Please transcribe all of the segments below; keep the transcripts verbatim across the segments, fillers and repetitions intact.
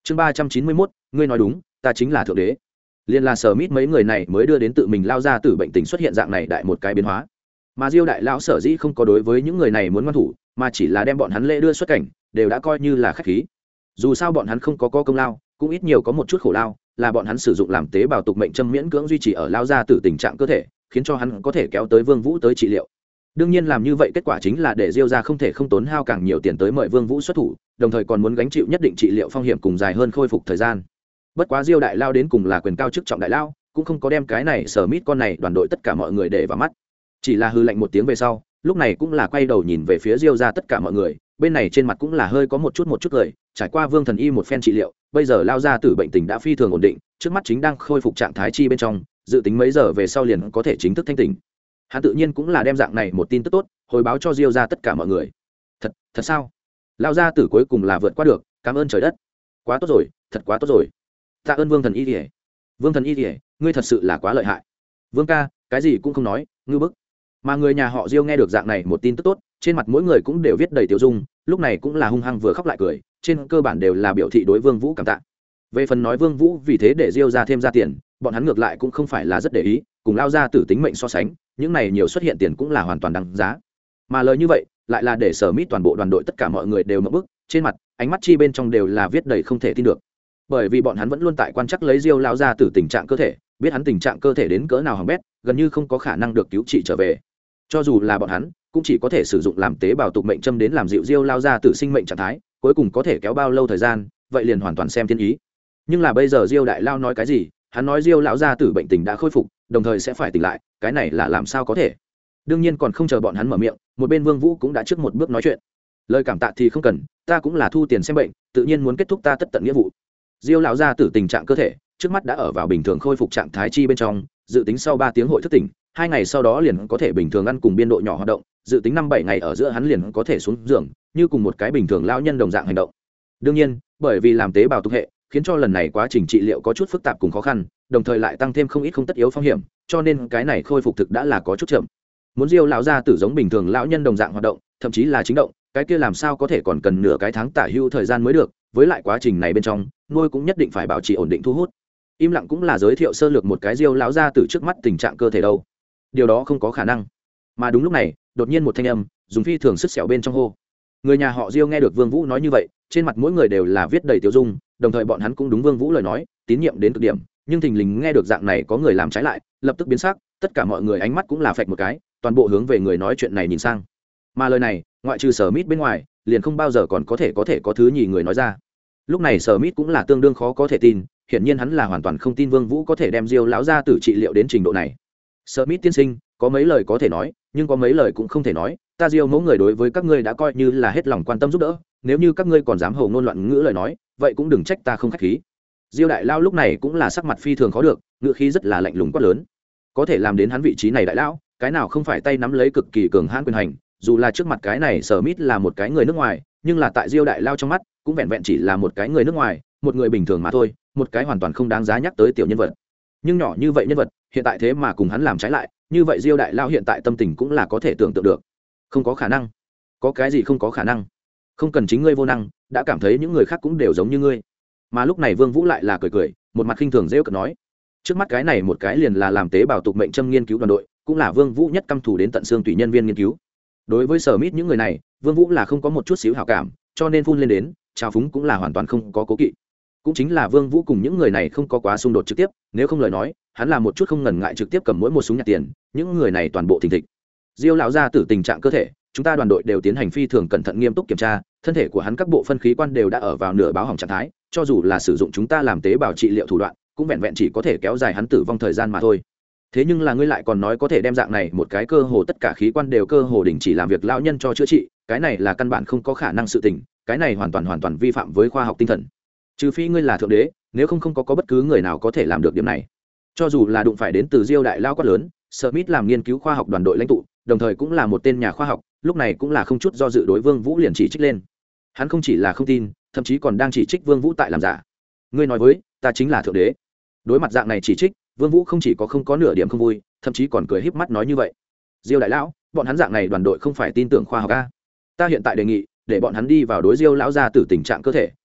chương ba trăm chín mươi mốt, ngươi nói đúng, ta chính là thượng đế. Liên là sở mít mấy người này mới đưa đến tự mình lao ra từ bệnh tình xuất hiện dạng này đại một cái biến hóa. Mà Diêu đại lão sở dĩ không có đối với những người này muốn ngoan thủ, mà chỉ là đem bọn hắn lễ đưa xuất cảnh, đều đã coi như là khách khí. Dù sao bọn hắn không có có công lao, cũng ít nhiều có một chút khổ lao, là bọn hắn sử dụng làm tế bào tục mệnh châm miễn cưỡng duy trì ở lao ra từ tình trạng cơ thể, khiến cho hắn có thể kéo tới Vương Vũ tới trị liệu. Đương nhiên làm như vậy kết quả chính là để Diêu gia không thể không tốn hao càng nhiều tiền tới mời Vương Vũ xuất thủ, đồng thời còn muốn gánh chịu nhất định trị liệu phong hiểm cùng dài hơn khôi phục thời gian. Bất quá Diêu đại lao đến cùng là quyền cao chức trọng đại lao, cũng không có đem cái này sở mít con này đoàn đội tất cả mọi người để vào mắt, chỉ là hư lạnh một tiếng về sau, lúc này cũng là quay đầu nhìn về phía Diêu gia tất cả mọi người, bên này trên mặt cũng là hơi có một chút một chút cười, trải qua Vương Thần Y một phen trị liệu, bây giờ lao ra tử bệnh tình đã phi thường ổn định, trước mắt chính đang khôi phục trạng thái chi bên trong, dự tính mấy giờ về sau liền có thể chính thức thanh tỉnh. Hắn tự nhiên cũng là đem dạng này một tin tức tốt hồi báo cho Diêu gia tất cả mọi người. Thật, thật sao? Lao gia tử cuối cùng là vượt qua được, cảm ơn trời đất. Quá tốt rồi, thật quá tốt rồi. Tạ ơn Vương Thần Y. Vương Thần Y, ngươi thật sự là quá lợi hại. Vương ca, cái gì cũng không nói, ngư bức. Mà người nhà họ Diêu nghe được dạng này một tin tức tốt, trên mặt mỗi người cũng đều viết đầy tiêu dung, lúc này cũng là hung hăng vừa khóc lại cười, trên cơ bản đều là biểu thị đối Vương Vũ cảm tạ. Về phần nói Vương Vũ vì thế để Diêu ra thêm ra tiền, bọn hắn ngược lại cũng không phải là rất để ý, cùng lao ra tử tính mệnh so sánh, những này nhiều xuất hiện tiền cũng là hoàn toàn đáng giá. Mà lời như vậy, lại là để sở mít toàn bộ đoàn đội tất cả mọi người đều ngậm bức, trên mặt, ánh mắt chi bên trong đều là viết đầy không thể tin được. Bởi vì bọn hắn vẫn luôn tại quan trắc lấy Diêu lão ra tử tình trạng cơ thể, biết hắn tình trạng cơ thể đến cỡ nào hỏng bét, gần như không có khả năng được cứu trị trở về. Cho dù là bọn hắn, cũng chỉ có thể sử dụng làm tế bào tục mệnh châm đến làm dịu Diêu lao ra tử sinh mệnh trạng thái, cuối cùng có thể kéo bao lâu thời gian, vậy liền hoàn toàn xem thiên ý. Nhưng là bây giờ Diêu đại lao nói cái gì? Hắn nói Diêu lão gia tử bệnh tình đã khôi phục, đồng thời sẽ phải tỉnh lại, cái này là làm sao có thể? Đương nhiên còn không chờ bọn hắn mở miệng, một bên Vương Vũ cũng đã trước một bước nói chuyện. Lời cảm tạ thì không cần, ta cũng là thu tiền xem bệnh, tự nhiên muốn kết thúc ta tất tận nghĩa vụ. Diêu lão gia tử tình trạng cơ thể, trước mắt đã ở vào bình thường khôi phục trạng thái chi bên trong, dự tính sau ba tiếng hội thức tỉnh, hai ngày sau đó liền có thể bình thường ăn cùng biên độ nhỏ hoạt động, dự tính năm bảy ngày ở giữa hắn liền có thể xuống giường, như cùng một cái bình thường lão nhân đồng dạng hành động. Đương nhiên, bởi vì làm tế bào tục hệ, khiến cho lần này quá trình trị liệu có chút phức tạp cùng khó khăn, đồng thời lại tăng thêm không ít không tất yếu phong hiểm, cho nên cái này khôi phục thực đã là có chút chậm. Muốn Diêu lão gia tử giống bình thường lão nhân đồng dạng hoạt động, thậm chí là chính động, cái kia làm sao có thể còn cần nửa cái tháng tả hữu thời gian mới được, với lại quá trình này bên trong, nuôi cũng nhất định phải bảo trì ổn định thu hút. Im lặng cũng là giới thiệu sơ lược một cái Diêu lão gia tử trước mắt tình trạng cơ thể đâu. Điều đó không có khả năng. Mà đúng lúc này, đột nhiên một thanh âm, dùng phi thường sức sẹo bên trong hô. Người nhà họ Diêu nghe được Vương Vũ nói như vậy, trên mặt mỗi người đều là viết đầy tiêu dung, đồng thời bọn hắn cũng đúng Vương Vũ lời nói, tín nhiệm đến cực điểm, nhưng thình lình nghe được dạng này có người làm trái lại, lập tức biến sắc, tất cả mọi người ánh mắt cũng là phạch một cái, toàn bộ hướng về người nói chuyện này nhìn sang. Mà lời này, ngoại trừ Sở Mít bên ngoài, liền không bao giờ còn có thể có thể có thứ nhì người nói ra. Lúc này Sở Mít cũng là tương đương khó có thể tin, hiển nhiên hắn là hoàn toàn không tin Vương Vũ có thể đem Diêu lão gia tử trị liệu đến trình độ này. Sở Mít tiên sinh, có mấy lời có thể nói, nhưng có mấy lời cũng không thể nói, ta Diêu mẫu người đối với các ngươi đã coi như là hết lòng quan tâm giúp đỡ, nếu như các ngươi còn dám hồ ngôn loạn ngữ lời nói, vậy cũng đừng trách ta không khách khí. Diêu đại lao lúc này cũng là sắc mặt phi thường khó được, ngữ khí rất là lạnh lùng quát lớn. Có thể làm đến hắn vị trí này đại lão, cái nào không phải tay nắm lấy cực kỳ cường hãn quyền hành, dù là trước mặt cái này Sở Mít là một cái người nước ngoài, nhưng là tại Diêu đại lao trong mắt, cũng vẹn vẹn chỉ là một cái người nước ngoài, một người bình thường mà thôi, một cái hoàn toàn không đáng giá nhắc tới tiểu nhân vật. Nhưng nhỏ như vậy nhân vật, hiện tại thế mà cùng hắn làm trái lại, như vậy Diêu đại lao hiện tại tâm tình cũng là có thể tưởng tượng được. Không có khả năng. Có cái gì không có khả năng? Không cần chính ngươi vô năng, đã cảm thấy những người khác cũng đều giống như ngươi. Mà lúc này Vương Vũ lại là cười cười, một mặt khinh thường giễu cợt nói, trước mắt cái này một cái liền là làm tế bào tục mệnh châm nghiên cứu đoàn đội, cũng là Vương Vũ nhất căm thù đến tận xương tùy nhân viên nghiên cứu. Đối với Sở Mít những người này, Vương Vũ là không có một chút xíu hảo cảm, cho nên phun lên đến, trào phúng cũng là hoàn toàn không có cố kỵ. Cũng chính là Vương Vũ cùng những người này không có quá xung đột trực tiếp, nếu không lời nói, hắn là một chút không ngần ngại trực tiếp cầm mỗi một súng nhặt tiền, những người này toàn bộ thình thịch. Diêu lão gia tử tình trạng cơ thể, chúng ta đoàn đội đều tiến hành phi thường cẩn thận nghiêm túc kiểm tra, thân thể của hắn các bộ phân khí quan đều đã ở vào nửa báo hỏng trạng thái, cho dù là sử dụng chúng ta làm tế bào trị liệu thủ đoạn, cũng vẹn vẹn chỉ có thể kéo dài hắn tử vong thời gian mà thôi. Thế nhưng là ngươi lại còn nói có thể đem dạng này một cái cơ hồ tất cả khí quan đều cơ hồ đình chỉ làm việc lão nhân cho chữa trị, cái này là căn bản không có khả năng sự tình, cái này hoàn toàn hoàn toàn vi phạm với khoa học tinh thần. Trừ phi ngươi là thượng đế, nếu không không có có bất cứ người nào có thể làm được điểm này. Cho dù là đụng phải đến từ Diêu đại lao quát lớn, Smith làm nghiên cứu khoa học đoàn đội lãnh tụ, đồng thời cũng là một tên nhà khoa học, lúc này cũng là không chút do dự đối Vương Vũ liền chỉ trích lên. Hắn không chỉ là không tin, thậm chí còn đang chỉ trích Vương Vũ tại làm giả. Ngươi nói với ta chính là thượng đế. Đối mặt dạng này chỉ trích, Vương Vũ không chỉ có không có nửa điểm không vui, thậm chí còn cười híp mắt nói như vậy. Diêu đại lão, bọn hắn dạng này đoàn đội không phải tin tưởng khoa học a. Ta hiện tại đề nghị, để bọn hắn đi vào đối Diêu lão gia tử tình trạng cơ thể,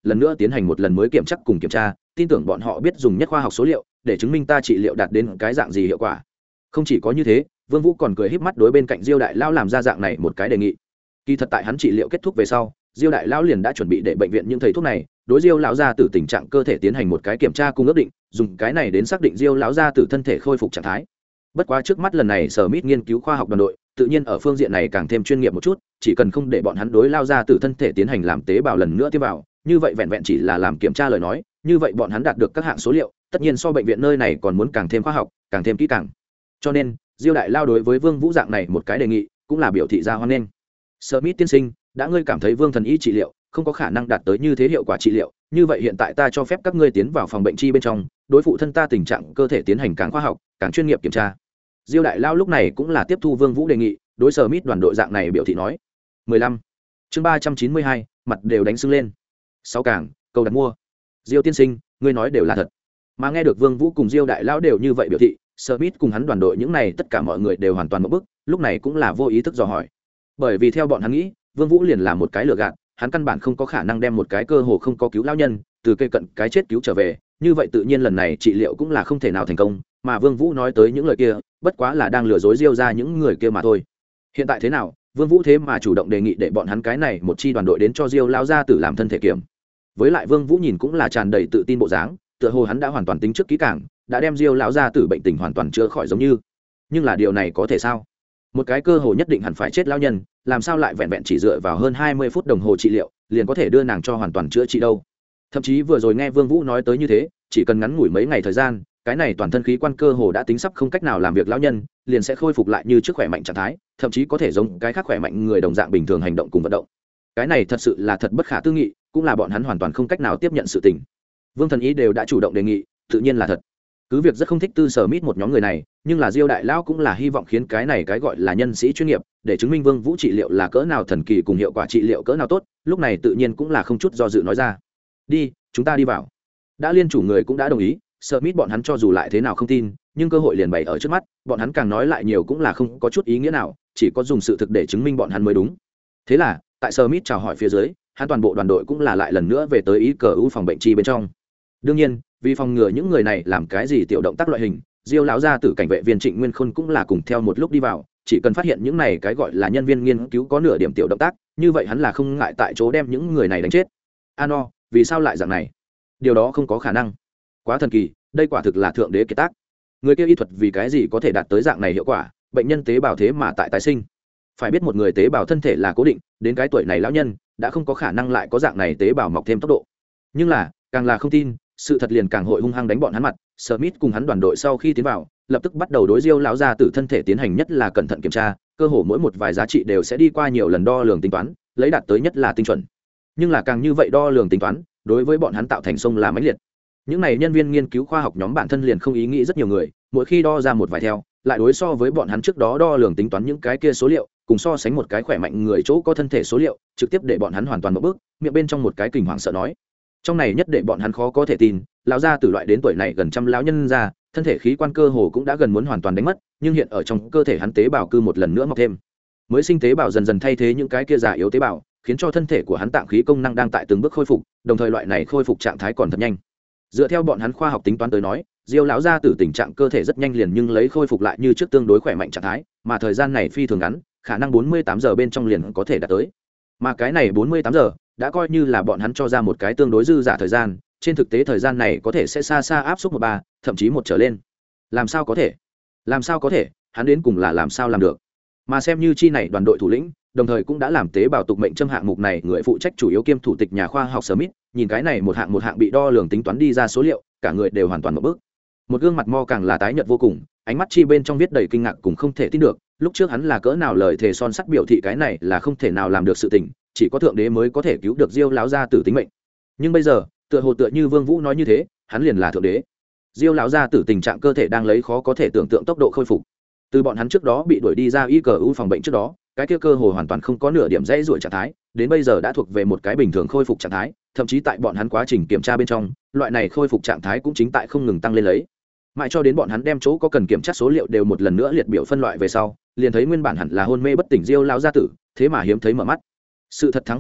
lần nữa tiến hành một lần mới kiểm tra cùng kiểm tra, tin tưởng bọn họ biết dùng nhất khoa học số liệu để chứng minh ta trị liệu đạt đến cái dạng gì hiệu quả. Không chỉ có như thế, Vương Vũ còn cười híp mắt đối bên cạnh Diêu đại lão làm ra dạng này một cái đề nghị. Kỳ thật tại hắn trị liệu kết thúc về sau, Diêu đại lão liền đã chuẩn bị để bệnh viện những thầy thuốc này đối Diêu lão gia tử tình trạng cơ thể tiến hành một cái kiểm tra cùng ước định, dùng cái này đến xác định Diêu lão gia tử thân thể khôi phục trạng thái. Bất quá trước mắt lần này Sở Mít nghiên cứu khoa học đoàn đội, tự nhiên ở phương diện này càng thêm chuyên nghiệp một chút, chỉ cần không để bọn hắn đối lao gia tử thân thể tiến hành làm tế bào lần nữa tiêm vào, như vậy vẹn vẹn chỉ là làm kiểm tra lời nói, như vậy bọn hắn đạt được các hạng số liệu, tất nhiên so bệnh viện nơi này còn muốn càng thêm khoa học, càng thêm kỹ càng. Cho nên, Diêu đại lao đối với Vương Vũ dạng này một cái đề nghị, cũng là biểu thị ra hoan nghênh. Smith tiên sinh, đã ngươi cảm thấy Vương thần y trị liệu không có khả năng đạt tới như thế hiệu quả trị liệu, như vậy hiện tại ta cho phép các ngươi tiến vào phòng bệnh chi bên trong, đối phụ thân ta tình trạng cơ thể tiến hành càng khoa học, càng chuyên nghiệp kiểm tra. Diêu đại lao lúc này cũng là tiếp thu Vương Vũ đề nghị, đối Smith đoàn đội dạng này biểu thị nói. mười lăm Chương ba trăm chín mươi hai, mặt đều đánh sưng lên. Sáu càng, cầu đặt mua. Diêu tiên sinh, ngươi nói đều là thật. Mà nghe được Vương Vũ cùng Diêu đại lao đều như vậy biểu thị, Smith cùng hắn đoàn đội những này tất cả mọi người đều hoàn toàn ngộp bức, lúc này cũng là vô ý thức dò hỏi. Bởi vì theo bọn hắn nghĩ, Vương Vũ liền là một cái lừa gạt, hắn căn bản không có khả năng đem một cái cơ hồ không có cứu lão nhân từ cây cận cái chết cứu trở về, như vậy tự nhiên lần này trị liệu cũng là không thể nào thành công, mà Vương Vũ nói tới những lời kia, bất quá là đang lừa dối Diêu ra những người kia mà thôi. Hiện tại thế nào, Vương Vũ thế mà chủ động đề nghị để bọn hắn cái này một chi đoàn đội đến cho Diêu lão gia tử làm thân thể kiểm. Với lại Vương Vũ nhìn cũng là tràn đầy tự tin bộ dáng, tựa hồ hắn đã hoàn toàn tính trước kỹ càng, đã đem Diêu lão gia tử bệnh tình hoàn toàn chữa khỏi giống như. Nhưng là điều này có thể sao? Một cái cơ hồ nhất định hẳn phải chết lão nhân, làm sao lại vẹn vẹn chỉ dựa vào hơn hai mươi phút đồng hồ trị liệu, liền có thể đưa nàng cho hoàn toàn chữa trị đâu? Thậm chí vừa rồi nghe Vương Vũ nói tới như thế, chỉ cần ngắn ngủi mấy ngày thời gian, cái này toàn thân khí quan cơ hồ đã tính sắp không cách nào làm việc lão nhân, liền sẽ khôi phục lại như trước khỏe mạnh trạng thái, thậm chí có thể giống cái khác khỏe mạnh người đồng dạng bình thường hành động cùng vận động. Cái này thật sự là thật bất khả tư nghị, cũng là bọn hắn hoàn toàn không cách nào tiếp nhận sự tình. Vương Thần Ý đều đã chủ động đề nghị, tự nhiên là thật. Cứ việc rất không thích Tư Sở Mít một nhóm người này, nhưng là Diêu đại lão cũng là hy vọng khiến cái này cái gọi là nhân sĩ chuyên nghiệp, để chứng minh Vương Vũ trị liệu là cỡ nào thần kỳ cùng hiệu quả trị liệu cỡ nào tốt, lúc này tự nhiên cũng là không chút do dự nói ra. Đi, chúng ta đi vào. Đã liên chủ người cũng đã đồng ý, Smith bọn hắn cho dù lại thế nào không tin, nhưng cơ hội liền bày ở trước mắt, bọn hắn càng nói lại nhiều cũng là không có chút ý nghĩa nào, chỉ có dùng sự thực để chứng minh bọn hắn mới đúng. Thế là, tại Smith chào hỏi phía dưới, hắn toàn bộ đoàn đội cũng là lại lần nữa về tới ý cờ u phòng bệnh chi bên trong. Đương nhiên, vì phòng ngừa những người này làm cái gì tiểu động tác loại hình, Diêu lão gia tử cảnh vệ viên Trịnh Nguyên Khôn cũng là cùng theo một lúc đi vào, chỉ cần phát hiện những này cái gọi là nhân viên nghiên cứu có nửa điểm tiểu động tác, như vậy hắn là không ngại tại chỗ đem những người này đánh chết. Ano, vì sao lại dạng này? Điều đó không có khả năng. Quá thần kỳ, đây quả thực là thượng đế kiệt tác. Người kia y thuật vì cái gì có thể đạt tới dạng này hiệu quả, bệnh nhân tế bào thế mà tại tái sinh. Phải biết một người tế bào thân thể là cố định, đến cái tuổi này lão nhân đã không có khả năng lại có dạng này tế bào mọc thêm tốc độ. Nhưng là, càng là không tin, sự thật liền càng hội hung hăng đánh bọn hắn mặt. Smith cùng hắn đoàn đội sau khi tiến vào, lập tức bắt đầu đối Diêu lão gia tử thân thể tiến hành nhất là cẩn thận kiểm tra, cơ hồ mỗi một vài giá trị đều sẽ đi qua nhiều lần đo lường tính toán, lấy đạt tới nhất là tinh chuẩn. Nhưng là càng như vậy đo lường tính toán, đối với bọn hắn tạo thành sông là mãnh liệt. Những này nhân viên nghiên cứu khoa học nhóm bản thân liền không ý nghĩ rất nhiều người, mỗi khi đo ra một vài theo, lại đối so với bọn hắn trước đó đo lường tính toán những cái kia số liệu, cùng so sánh một cái khỏe mạnh người chỗ có thân thể số liệu, trực tiếp để bọn hắn hoàn toàn một bước, miệng bên trong một cái kinh hoàng sợ nói. Trong này nhất để bọn hắn khó có thể tin, lão gia tử loại đến tuổi này gần trăm lão nhân ra, thân thể khí quan cơ hồ cũng đã gần muốn hoàn toàn đánh mất, nhưng hiện ở trong cơ thể hắn tế bào cư một lần nữa mọc thêm. Mới sinh tế bào dần dần thay thế những cái kia già yếu tế bào, khiến cho thân thể của hắn tạng khí công năng đang tại từng bước khôi phục, đồng thời loại này khôi phục trạng thái còn thật nhanh. Dựa theo bọn hắn khoa học tính toán tới nói, Diêu lão gia tử tình trạng cơ thể rất nhanh liền nhưng lấy khôi phục lại như trước tương đối khỏe mạnh trạng thái, mà thời gian này phi thường ngắn, khả năng bốn mươi tám giờ bên trong liền có thể đạt tới. Mà cái này bốn mươi tám giờ đã coi như là bọn hắn cho ra một cái tương đối dư giả thời gian, trên thực tế thời gian này có thể sẽ xa xa áp suất một ba, thậm chí một trở lên. Làm sao có thể? Làm sao có thể? Hắn đến cùng là làm sao làm được? Mà xem như chi này đoàn đội thủ lĩnh, đồng thời cũng đã làm tế bào tục mệnh châm hạng mục này người phụ trách chủ yếu kiêm thủ tịch nhà khoa học Smith, nhìn cái này một hạng một hạng bị đo lường tính toán đi ra số liệu, cả người đều hoàn toàn một bước. Một gương mặt mo càng là tái nhợt vô cùng, ánh mắt chi bên trong viết đầy kinh ngạc cùng không thể tin được, lúc trước hắn là cỡ nào lời thề son sắt biểu thị cái này là không thể nào làm được sự tình, chỉ có thượng đế mới có thể cứu được Diêu lão gia tử tính mệnh. Nhưng bây giờ, tựa hồ tựa như Vương Vũ nói như thế, hắn liền là thượng đế. Diêu lão gia tử tình trạng cơ thể đang lấy khó có thể tưởng tượng tốc độ khôi phục. Từ bọn hắn trước đó bị đuổi đi ra y cờ u phòng bệnh trước đó, cái kia cơ hồ hoàn toàn không có nửa điểm dãy rủa trạng thái, đến bây giờ đã thuộc về một cái bình thường khôi phục trạng thái, thậm chí tại bọn hắn quá trình kiểm tra bên trong, loại này khôi phục trạng thái cũng chính tại không ngừng tăng lên lấy. Mãi cho đến bọn hắn đem chỗ có cần kiểm tra số liệu đều một lần nữa liệt biểu phân loại về sau, liền thấy nguyên bản hẳn là hôn mê bất tỉnh Diêu lão gia tử, thế mà hiếm thấy mở mắt. Sự thật thắng hùng biện,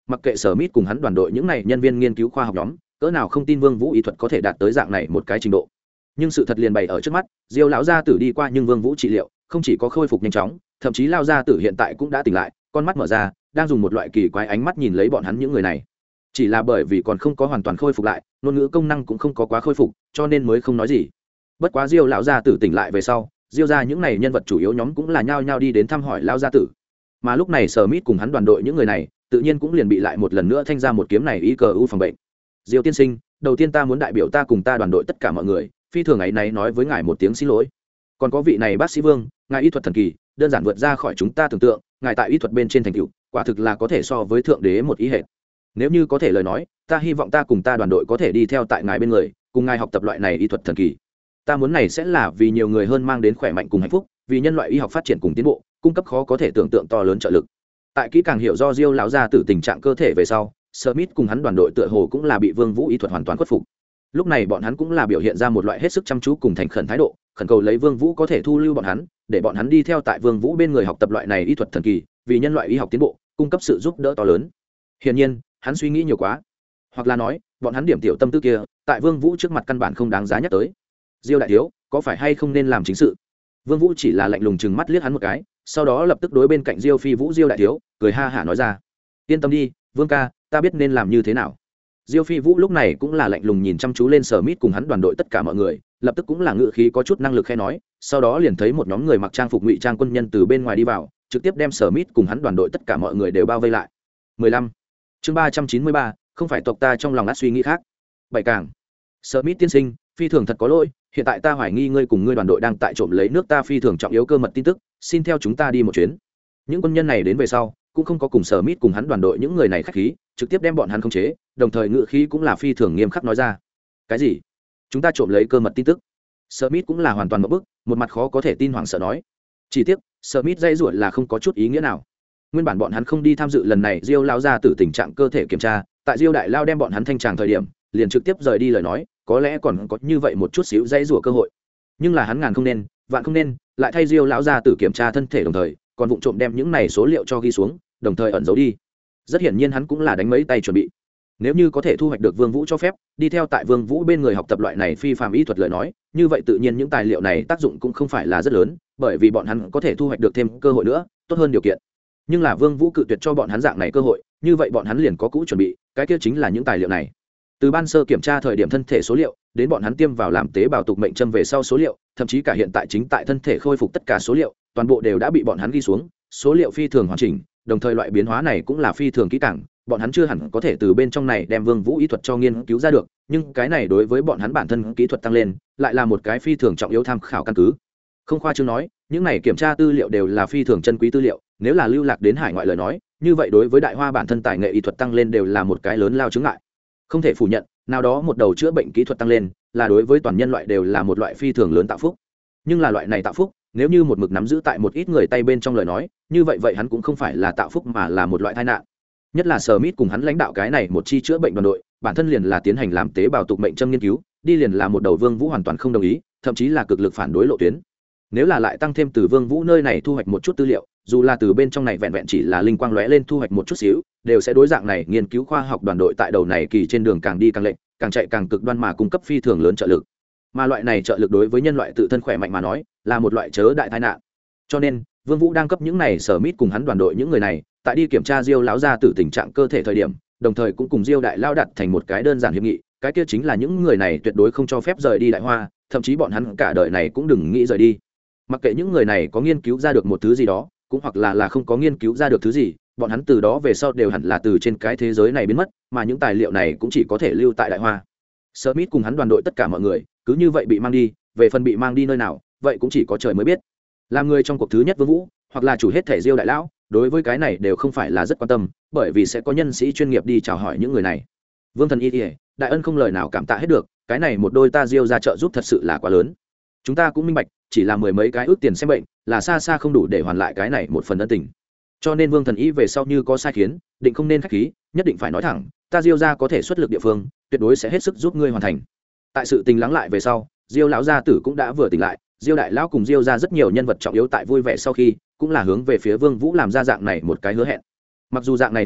mặc kệ sở mít cùng hắn đoàn đội những này nhân viên nghiên cứu khoa học nhóm cỡ nào không tin vương vũ y thuật có thể đạt tới dạng này một cái trình độ, nhưng sự thật liền bày ở trước mắt. Diêu lão gia tử đi qua nhưng vương vũ trị liệu không chỉ có khôi phục nhanh chóng, thậm chí lao gia tử hiện tại cũng đã tỉnh lại, con mắt mở ra, đang dùng một loại kỳ quái ánh mắt nhìn lấy bọn hắn những người này. Chỉ là bởi vì còn không có hoàn toàn khôi phục lại, ngôn ngữ công năng cũng không có quá khôi phục, cho nên mới không nói gì. Bất quá Diêu lão gia tử tỉnh lại về sau, Diêu gia những này nhân vật chủ yếu nhóm cũng là nhao nhao đi đến thăm hỏi lão gia tử. Mà lúc này Sở Mít cùng hắn đoàn đội những người này, tự nhiên cũng liền bị lại một lần nữa thanh ra một kiếm này ý cờ u phòng bệnh. Diêu tiên sinh, đầu tiên ta muốn đại biểu ta cùng ta đoàn đội tất cả mọi người, phi thường ấy này nói với ngài một tiếng xin lỗi. Còn có vị này bác sĩ Vương, ngài y thuật thần kỳ, đơn giản vượt ra khỏi chúng ta tưởng tượng, ngài tại y thuật bên trên thành tựu, quả thực là có thể so với thượng đế một ý hệ. Nếu như có thể lời nói, ta hy vọng ta cùng ta đoàn đội có thể đi theo tại ngài bên người, cùng ngài học tập loại này y thuật thần kỳ. Ta muốn này sẽ là vì nhiều người hơn mang đến khỏe mạnh cùng hạnh phúc, vì nhân loại y học phát triển cùng tiến bộ, cung cấp khó có thể tưởng tượng to lớn trợ lực. Tại kỹ càng hiểu do Diêu lão gia tử tình trạng cơ thể về sau, Smith cùng hắn đoàn đội tựa hồ cũng là bị Vương Vũ y thuật hoàn toàn khuất phục. Lúc này bọn hắn cũng là biểu hiện ra một loại hết sức chăm chú cùng thành khẩn thái độ, khẩn cầu lấy Vương Vũ có thể thu lưu bọn hắn, để bọn hắn đi theo tại Vương Vũ bên người học tập loại này y thuật thần kỳ, vì nhân loại y học tiến bộ, cung cấp sự giúp đỡ to lớn. Hiển nhiên, hắn suy nghĩ nhiều quá, hoặc là nói, bọn hắn điểm tiểu tâm tư kia, tại Vương Vũ trước mặt căn bản không đáng giá nhắc tới. Diêu đại thiếu, có phải hay không nên làm chính sự? Vương Vũ chỉ là lạnh lùng chừng mắt liếc hắn một cái, sau đó lập tức đối bên cạnh Diêu Phi Vũ Diêu đại thiếu, cười ha hả nói ra: "Yên tâm đi, Vương ca, ta biết nên làm như thế nào." Diêu Phi Vũ lúc này cũng là lạnh lùng nhìn chăm chú lên Sở Mít cùng hắn đoàn đội tất cả mọi người, lập tức cũng là ngữ khí có chút năng lực khẽ nói, sau đó liền thấy một nhóm người mặc trang phục ngụy trang quân nhân từ bên ngoài đi vào, trực tiếp đem Sở Mít cùng hắn đoàn đội tất cả mọi người đều bao vây lại. mười lăm Chương ba trăm chín mươi ba, không phải tộc ta trong lòng ắt suy nghĩ khác. Bảy càng. Sở Mít tiên sinh, phi thường thật có lỗi, hiện tại ta hoài nghi ngươi cùng ngươi đoàn đội đang tại trộm lấy nước ta phi thường trọng yếu cơ mật tin tức, xin theo chúng ta đi một chuyến. Những quân nhân này đến về sau, cũng không có cùng Sở Mít cùng hắn đoàn đội những người này khách khí, trực tiếp đem bọn hắn khống chế, đồng thời ngữ khí cũng là phi thường nghiêm khắc nói ra: "Cái gì? Chúng ta trộm lấy cơ mật tin tức?" Sở Mít cũng là hoàn toàn ngộp bức, một mặt khó có thể tin hoảng sợ nói. Chỉ tiếc, Sở Mít dây rủa là không có chút ý nghĩa nào. Nguyên bản bọn hắn không đi tham dự lần này Diêu lão gia tử tình trạng cơ thể kiểm tra, tại Diêu đại lao đem bọn hắn thanh tràng thời điểm, liền trực tiếp rời đi lời nói, có lẽ còn có như vậy một chút xíu dây rủa cơ hội. Nhưng là hắn ngàn không nên, vạn không nên, lại thay Diêu lão gia tử kiểm tra thân thể đồng thời, còn vụng trộm đem những này số liệu cho ghi xuống, đồng thời ẩn giấu đi. Rất hiển nhiên hắn cũng là đánh mấy tay chuẩn bị. Nếu như có thể thu hoạch được Vương Vũ cho phép, đi theo tại Vương Vũ bên người học tập loại này phi phàm y thuật lời nói, như vậy tự nhiên những tài liệu này tác dụng cũng không phải là rất lớn, bởi vì bọn hắn có thể thu hoạch được thêm cơ hội nữa, tốt hơn điều kiện. Nhưng là Vương Vũ cự tuyệt cho bọn hắn dạng này cơ hội, như vậy bọn hắn liền có cũ chuẩn bị, cái kia chính là những tài liệu này. Từ ban sơ kiểm tra thời điểm thân thể số liệu, đến bọn hắn tiêm vào làm tế bào tục mệnh châm về sau số liệu, thậm chí cả hiện tại chính tại thân thể khôi phục tất cả số liệu, toàn bộ đều đã bị bọn hắn ghi xuống, số liệu phi thường hoàn chỉnh, đồng thời loại biến hóa này cũng là phi thường kỹ càng, bọn hắn chưa hẳn có thể từ bên trong này đem Vương Vũ y thuật cho nghiên cứu ra được, nhưng cái này đối với bọn hắn bản thân kỹ thuật tăng lên, lại là một cái phi thường trọng yếu tham khảo căn cứ. Không khoa trương nói, những này kiểm tra tư liệu đều là phi thường chân quý tư liệu, nếu là lưu lạc đến hải ngoại lời nói, như vậy đối với đại hoa bản thân tài nghệ y thuật tăng lên đều là một cái lớn lao chứng ngại. Không thể phủ nhận, nào đó một đầu chữa bệnh kỹ thuật tăng lên, là đối với toàn nhân loại đều là một loại phi thường lớn tạo phúc. Nhưng là loại này tạo phúc, nếu như một mực nắm giữ tại một ít người tay bên trong lời nói, như vậy vậy hắn cũng không phải là tạo phúc mà là một loại tai nạn. Nhất là Smith cùng hắn lãnh đạo cái này một chi chữa bệnh đoàn đội, bản thân liền là tiến hành làm tế bào tục mệnh châm nghiên cứu, đi liền là một đầu Vương Vũ hoàn toàn không đồng ý, thậm chí là cực lực phản đối lộ tuyến. Nếu là lại tăng thêm từ Vương Vũ nơi này thu hoạch một chút tư liệu, dù là từ bên trong này vẹn vẹn chỉ là linh quang lóe lên thu hoạch một chút xíu, đều sẽ đối dạng này nghiên cứu khoa học đoàn đội tại đầu này kỳ trên đường càng đi càng lệch, càng chạy càng cực đoan mà cung cấp phi thường lớn trợ lực. Mà loại này trợ lực đối với nhân loại tự thân khỏe mạnh mà nói, là một loại chớ đại tai nạn. Cho nên, Vương Vũ đang cấp những này sở mít cùng hắn đoàn đội những người này, tại đi kiểm tra Diêu lão gia tử tình trạng cơ thể thời điểm, đồng thời cũng cùng Diêu đại lao đặt thành một cái đơn giản hiệp nghị, cái kia chính là những người này tuyệt đối không cho phép rời đi Đại Hoa, thậm chí bọn hắn cả đời này cũng đừng nghĩ rời đi. Mặc kệ những người này có nghiên cứu ra được một thứ gì đó, cũng hoặc là là không có nghiên cứu ra được thứ gì, bọn hắn từ đó về sau đều hẳn là từ trên cái thế giới này biến mất, mà những tài liệu này cũng chỉ có thể lưu tại Đại Hoa. Smith cùng hắn đoàn đội tất cả mọi người, cứ như vậy bị mang đi, về phần bị mang đi nơi nào, vậy cũng chỉ có trời mới biết. Làm người trong cuộc thứ nhất Vương Vũ, hoặc là chủ hết thể Diêu đại lão, đối với cái này đều không phải là rất quan tâm, bởi vì sẽ có nhân sĩ chuyên nghiệp đi chào hỏi những người này. Vương Thần Y Y, đại ân không lời nào cảm tạ hết được, cái này một đôi ta Diêu ra trợ giúp thật sự là quá lớn. Chúng ta cũng minh bạch, chỉ là mười mấy cái ước tiền xem bệnh, là xa xa không đủ để hoàn lại cái này một phần ân tình. Cho nên Vương Thần Y về sau như có sai khiến, định không nên khách khí, nhất định phải nói thẳng, ta Diêu ra có thể xuất lực địa phương, tuyệt đối sẽ hết sức giúp ngươi hoàn thành. Tại sự tình lắng lại về sau, Diêu lão gia tử cũng đã vừa tỉnh lại, Diêu đại lão cùng Diêu ra rất nhiều nhân vật trọng yếu tại vui vẻ sau khi, cũng là hướng về phía Vương Vũ làm ra dạng này một cái hứa hẹn. Mặc dù dạng này hứa hẹn,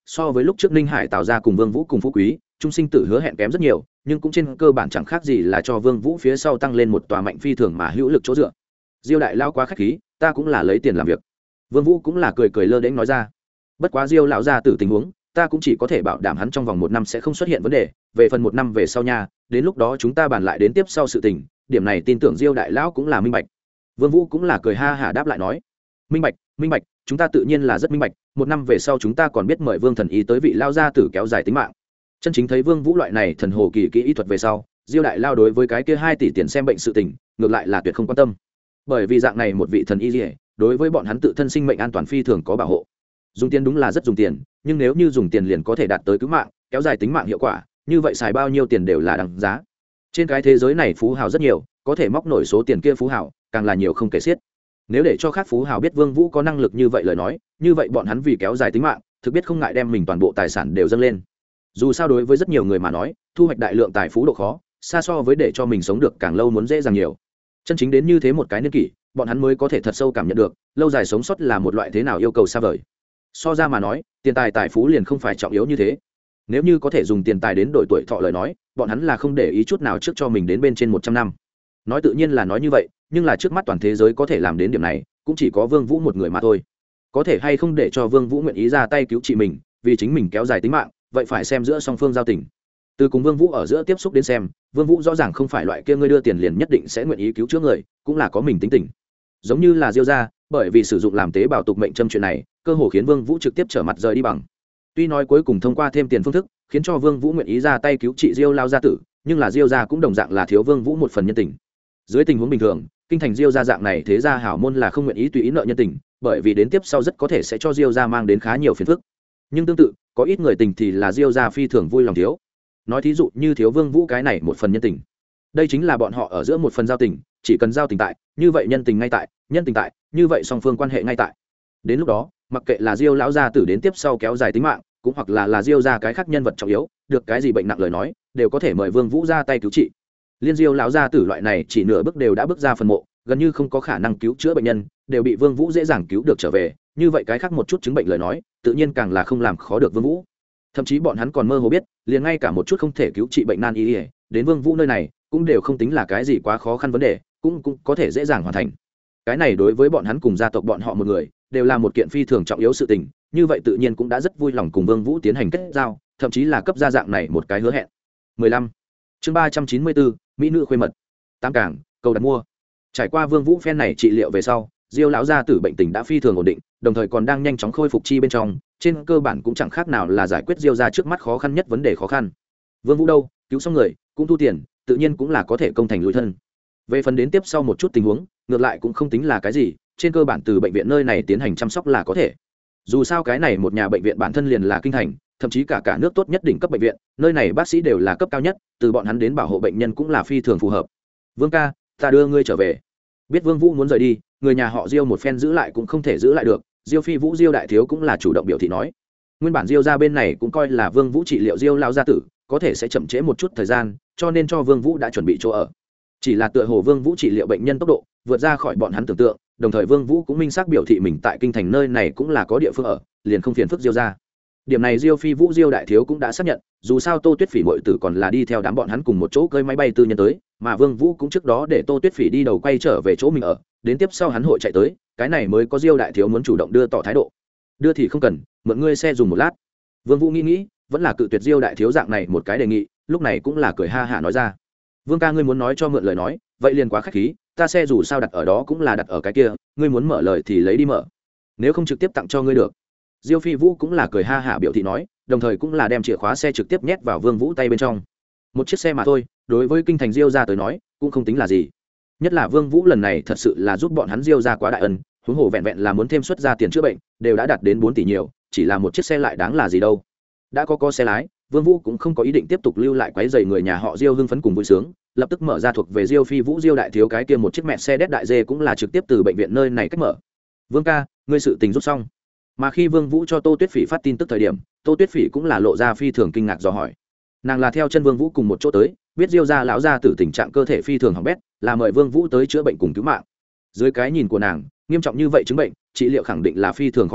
so với lúc trước Ninh Hải tạo ra cùng Vương Vũ cùng Phú Quý, trung sinh tử hứa hẹn kém rất nhiều, nhưng cũng trên cơ bản chẳng khác gì là cho Vương Vũ phía sau tăng lên một tòa mạnh phi thường mà hữu lực chỗ dựa. Diêu đại lão quá khách khí, ta cũng là lấy tiền làm việc. Vương Vũ cũng là cười cười lơ đễnh nói ra. Bất quá Diêu lão gia tử tình huống, ta cũng chỉ có thể bảo đảm hắn trong vòng một năm sẽ không xuất hiện vấn đề, về phần một năm về sau nha, đến lúc đó chúng ta bàn lại đến tiếp sau sự tình, điểm này tin tưởng Diêu đại lão cũng là minh bạch. Vương Vũ cũng là cười ha hả đáp lại nói, minh bạch, minh bạch, chúng ta tự nhiên là rất minh bạch, một năm về sau chúng ta còn biết mời Vương thần ý tới vị lao gia tử kéo dài tính mạng. Chân chính thấy Vương Vũ loại này thần hồ kỳ kỹ y thuật về sau, Diêu đại lao đối với cái kia hai tỷ tiền xem bệnh sự tình, ngược lại là tuyệt không quan tâm. Bởi vì dạng này một vị thần y liễu, đối với bọn hắn tự thân sinh mệnh an toàn phi thường có bảo hộ. Dùng tiền đúng là rất dùng tiền, nhưng nếu như dùng tiền liền có thể đạt tới cứu mạng, kéo dài tính mạng hiệu quả, như vậy xài bao nhiêu tiền đều là đáng giá. Trên cái thế giới này phú hào rất nhiều, có thể móc nổi số tiền kia phú hào, càng là nhiều không kể xiết. Nếu để cho khác phú hào biết Vương Vũ có năng lực như vậy lời nói, như vậy bọn hắn vì kéo dài tính mạng, thực biết không ngại đem mình toàn bộ tài sản đều dâng lên. Dù sao đối với rất nhiều người mà nói, thu hoạch đại lượng tài phú độ khó, xa so với để cho mình sống được càng lâu muốn dễ dàng nhiều. Chân chính đến như thế một cái niên kỷ, bọn hắn mới có thể thật sâu cảm nhận được, lâu dài sống sót là một loại thế nào yêu cầu xa vời. So ra mà nói, tiền tài tài phú liền không phải trọng yếu như thế. Nếu như có thể dùng tiền tài đến đổi tuổi thọ lời nói, bọn hắn là không để ý chút nào trước cho mình đến bên trên một trăm năm. Nói tự nhiên là nói như vậy, nhưng là trước mắt toàn thế giới có thể làm đến điểm này, cũng chỉ có Vương Vũ một người mà thôi. Có thể hay không để cho Vương Vũ nguyện ý ra tay cứu trị mình, vì chính mình kéo dài tính mạng, vậy phải xem giữa song phương giao tình. Từ cùng Vương Vũ ở giữa tiếp xúc đến xem, Vương Vũ rõ ràng không phải loại kia ngươi đưa tiền liền nhất định sẽ nguyện ý cứu chữa người, cũng là có mình tính tình. Giống như là Diêu gia, bởi vì sử dụng làm tế bào tục mệnh châm chuyện này, cơ hồ khiến Vương Vũ trực tiếp trở mặt rời đi bằng. Tuy nói cuối cùng thông qua thêm tiền phương thức, khiến cho Vương Vũ nguyện ý ra tay cứu trị Diêu lao gia tử, nhưng là Diêu gia cũng đồng dạng là thiếu Vương Vũ một phần nhân tình. Dưới tình huống bình thường, kinh thành Diêu gia dạng này thế gia hảo môn là không nguyện ý tùy ý nợ nhân tình, bởi vì đến tiếp sau rất có thể sẽ cho Diêu gia mang đến khá nhiều phiền phức. Nhưng tương tự, có ít người tình thì là Diêu gia phi thường vui lòng thiếu. Nói thí dụ như thiếu Vương Vũ cái này một phần nhân tình. Đây chính là bọn họ ở giữa một phần giao tình, chỉ cần giao tình tại, như vậy nhân tình ngay tại, nhân tình tại, như vậy song phương quan hệ ngay tại. Đến lúc đó, mặc kệ là Diêu lão gia tử đến tiếp sau kéo dài tính mạng, cũng hoặc là là Diêu gia cái khác nhân vật trọng yếu, được cái gì bệnh nặng lời nói, đều có thể mời Vương Vũ ra tay cứu trị. Liên Diêu lão gia tử loại này chỉ nửa bước đều đã bước ra phần mộ, gần như không có khả năng cứu chữa bệnh nhân, đều bị Vương Vũ dễ dàng cứu được trở về, như vậy cái khác một chút chứng bệnh lời nói, tự nhiên càng là không làm khó được Vương Vũ. Thậm chí bọn hắn còn mơ hồ biết, liền ngay cả một chút không thể cứu trị bệnh nan y, đến Vương Vũ nơi này, cũng đều không tính là cái gì quá khó khăn vấn đề, cũng cũng có thể dễ dàng hoàn thành. Cái này đối với bọn hắn cùng gia tộc bọn họ một người, đều là một kiện phi thường trọng yếu sự tình, như vậy tự nhiên cũng đã rất vui lòng cùng Vương Vũ tiến hành kết giao, thậm chí là cấp gia dạng này một cái hứa hẹn. mười lăm Chương ba trăm chín mươi bốn, mỹ nữ khuê mật. Tám cảng, cầu đặt mua. Trải qua Vương Vũ phen này trị liệu về sau, Diêu lão gia tử bệnh tình đã phi thường ổn định, đồng thời còn đang nhanh chóng khôi phục chi bên trong, trên cơ bản cũng chẳng khác nào là giải quyết Diêu gia trước mắt khó khăn nhất vấn đề khó khăn. Vương Vũ đâu, cứu xong người, cũng thu tiền, tự nhiên cũng là có thể công thành lùi thân. Về phần đến tiếp sau một chút tình huống, ngược lại cũng không tính là cái gì, trên cơ bản từ bệnh viện nơi này tiến hành chăm sóc là có thể. Dù sao cái này một nhà bệnh viện bản thân liền là kinh thành, thậm chí cả cả nước tốt nhất đỉnh cấp bệnh viện, nơi này bác sĩ đều là cấp cao nhất, từ bọn hắn đến bảo hộ bệnh nhân cũng là phi thường phù hợp. Vương ca, ta đưa ngươi trở về. Biết Vương Vũ muốn rời đi, người nhà họ Diêu một phen giữ lại cũng không thể giữ lại được, Diêu Phi Vũ Diêu đại thiếu cũng là chủ động biểu thị nói. Nguyên bản Diêu gia bên này cũng coi là Vương Vũ trị liệu Diêu lão gia tử, có thể sẽ chậm trễ một chút thời gian, cho nên cho Vương Vũ đã chuẩn bị chỗ ở. Chỉ là tựa hồ Vương Vũ trị liệu bệnh nhân tốc độ vượt ra khỏi bọn hắn tưởng tượng, đồng thời Vương Vũ cũng minh xác biểu thị mình tại kinh thành nơi này cũng là có địa phương ở, liền không phiền phức Diêu gia. Điểm này Diêu Phi Vũ Diêu đại thiếu cũng đã xác nhận, dù sao Tô Tuyết Phỉ muội tử còn là đi theo đám bọn hắn cùng một chỗ cơi máy bay tư nhân tới, mà Vương Vũ cũng trước đó để Tô Tuyết Phỉ đi đầu quay trở về chỗ mình ở, đến tiếp sau hắn hội chạy tới, cái này mới có Diêu đại thiếu muốn chủ động đưa tỏ thái độ. Đưa thì không cần, mượn ngươi xe dùng một lát. Vương Vũ nghĩ nghĩ, vẫn là cự tuyệt Diêu đại thiếu dạng này một cái đề nghị, lúc này cũng là cười ha hả nói ra. Vương ca ngươi muốn nói cho mượn lời nói, vậy liền quá khách khí, ta xe dù sao đặt ở đó cũng là đặt ở cái kia, ngươi muốn mở lời thì lấy đi mở, nếu không trực tiếp tặng cho ngươi được. Diêu Phi Vũ cũng là cười ha hả biểu thị nói, đồng thời cũng là đem chìa khóa xe trực tiếp nhét vào Vương Vũ tay bên trong. Một chiếc xe mà thôi, đối với kinh thành Diêu gia tới nói, cũng không tính là gì. Nhất là Vương Vũ lần này thật sự là giúp bọn hắn Diêu gia quá đại ân, huống hồ vẹn vẹn là muốn thêm suất ra tiền chữa bệnh, đều đã đạt đến bốn tỷ nhiều, chỉ là một chiếc xe lại đáng là gì đâu. Đã có có xe lái, Vương Vũ cũng không có ý định tiếp tục lưu lại quấy rầy người nhà họ Diêu hưng phấn cùng vui sướng, lập tức mở ra thuộc về Diêu Phi Vũ Diêu đại thiếu cái kia một chiếc Mercedes đại dê cũng là trực tiếp từ bệnh viện nơi này cách mở. Vương ca, ngươi sự tình rút xong. Mà khi Vương Vũ cho Tô Tuyết Phỉ phát tin tức thời điểm, Tô Tuyết Phỉ cũng là lộ ra phi thường kinh ngạc dò hỏi. Nàng là theo chân Vương Vũ cùng một chỗ tới, biết Diêu gia lão gia tử tình trạng cơ thể phi thường hỏng bét, là mời Vương Vũ tới chữa bệnh cùng cứu mạng. Dưới cái nhìn của nàng, nghiêm trọng như vậy chứng bệnh, trị liệu khẳng định là phi thường khó khăn,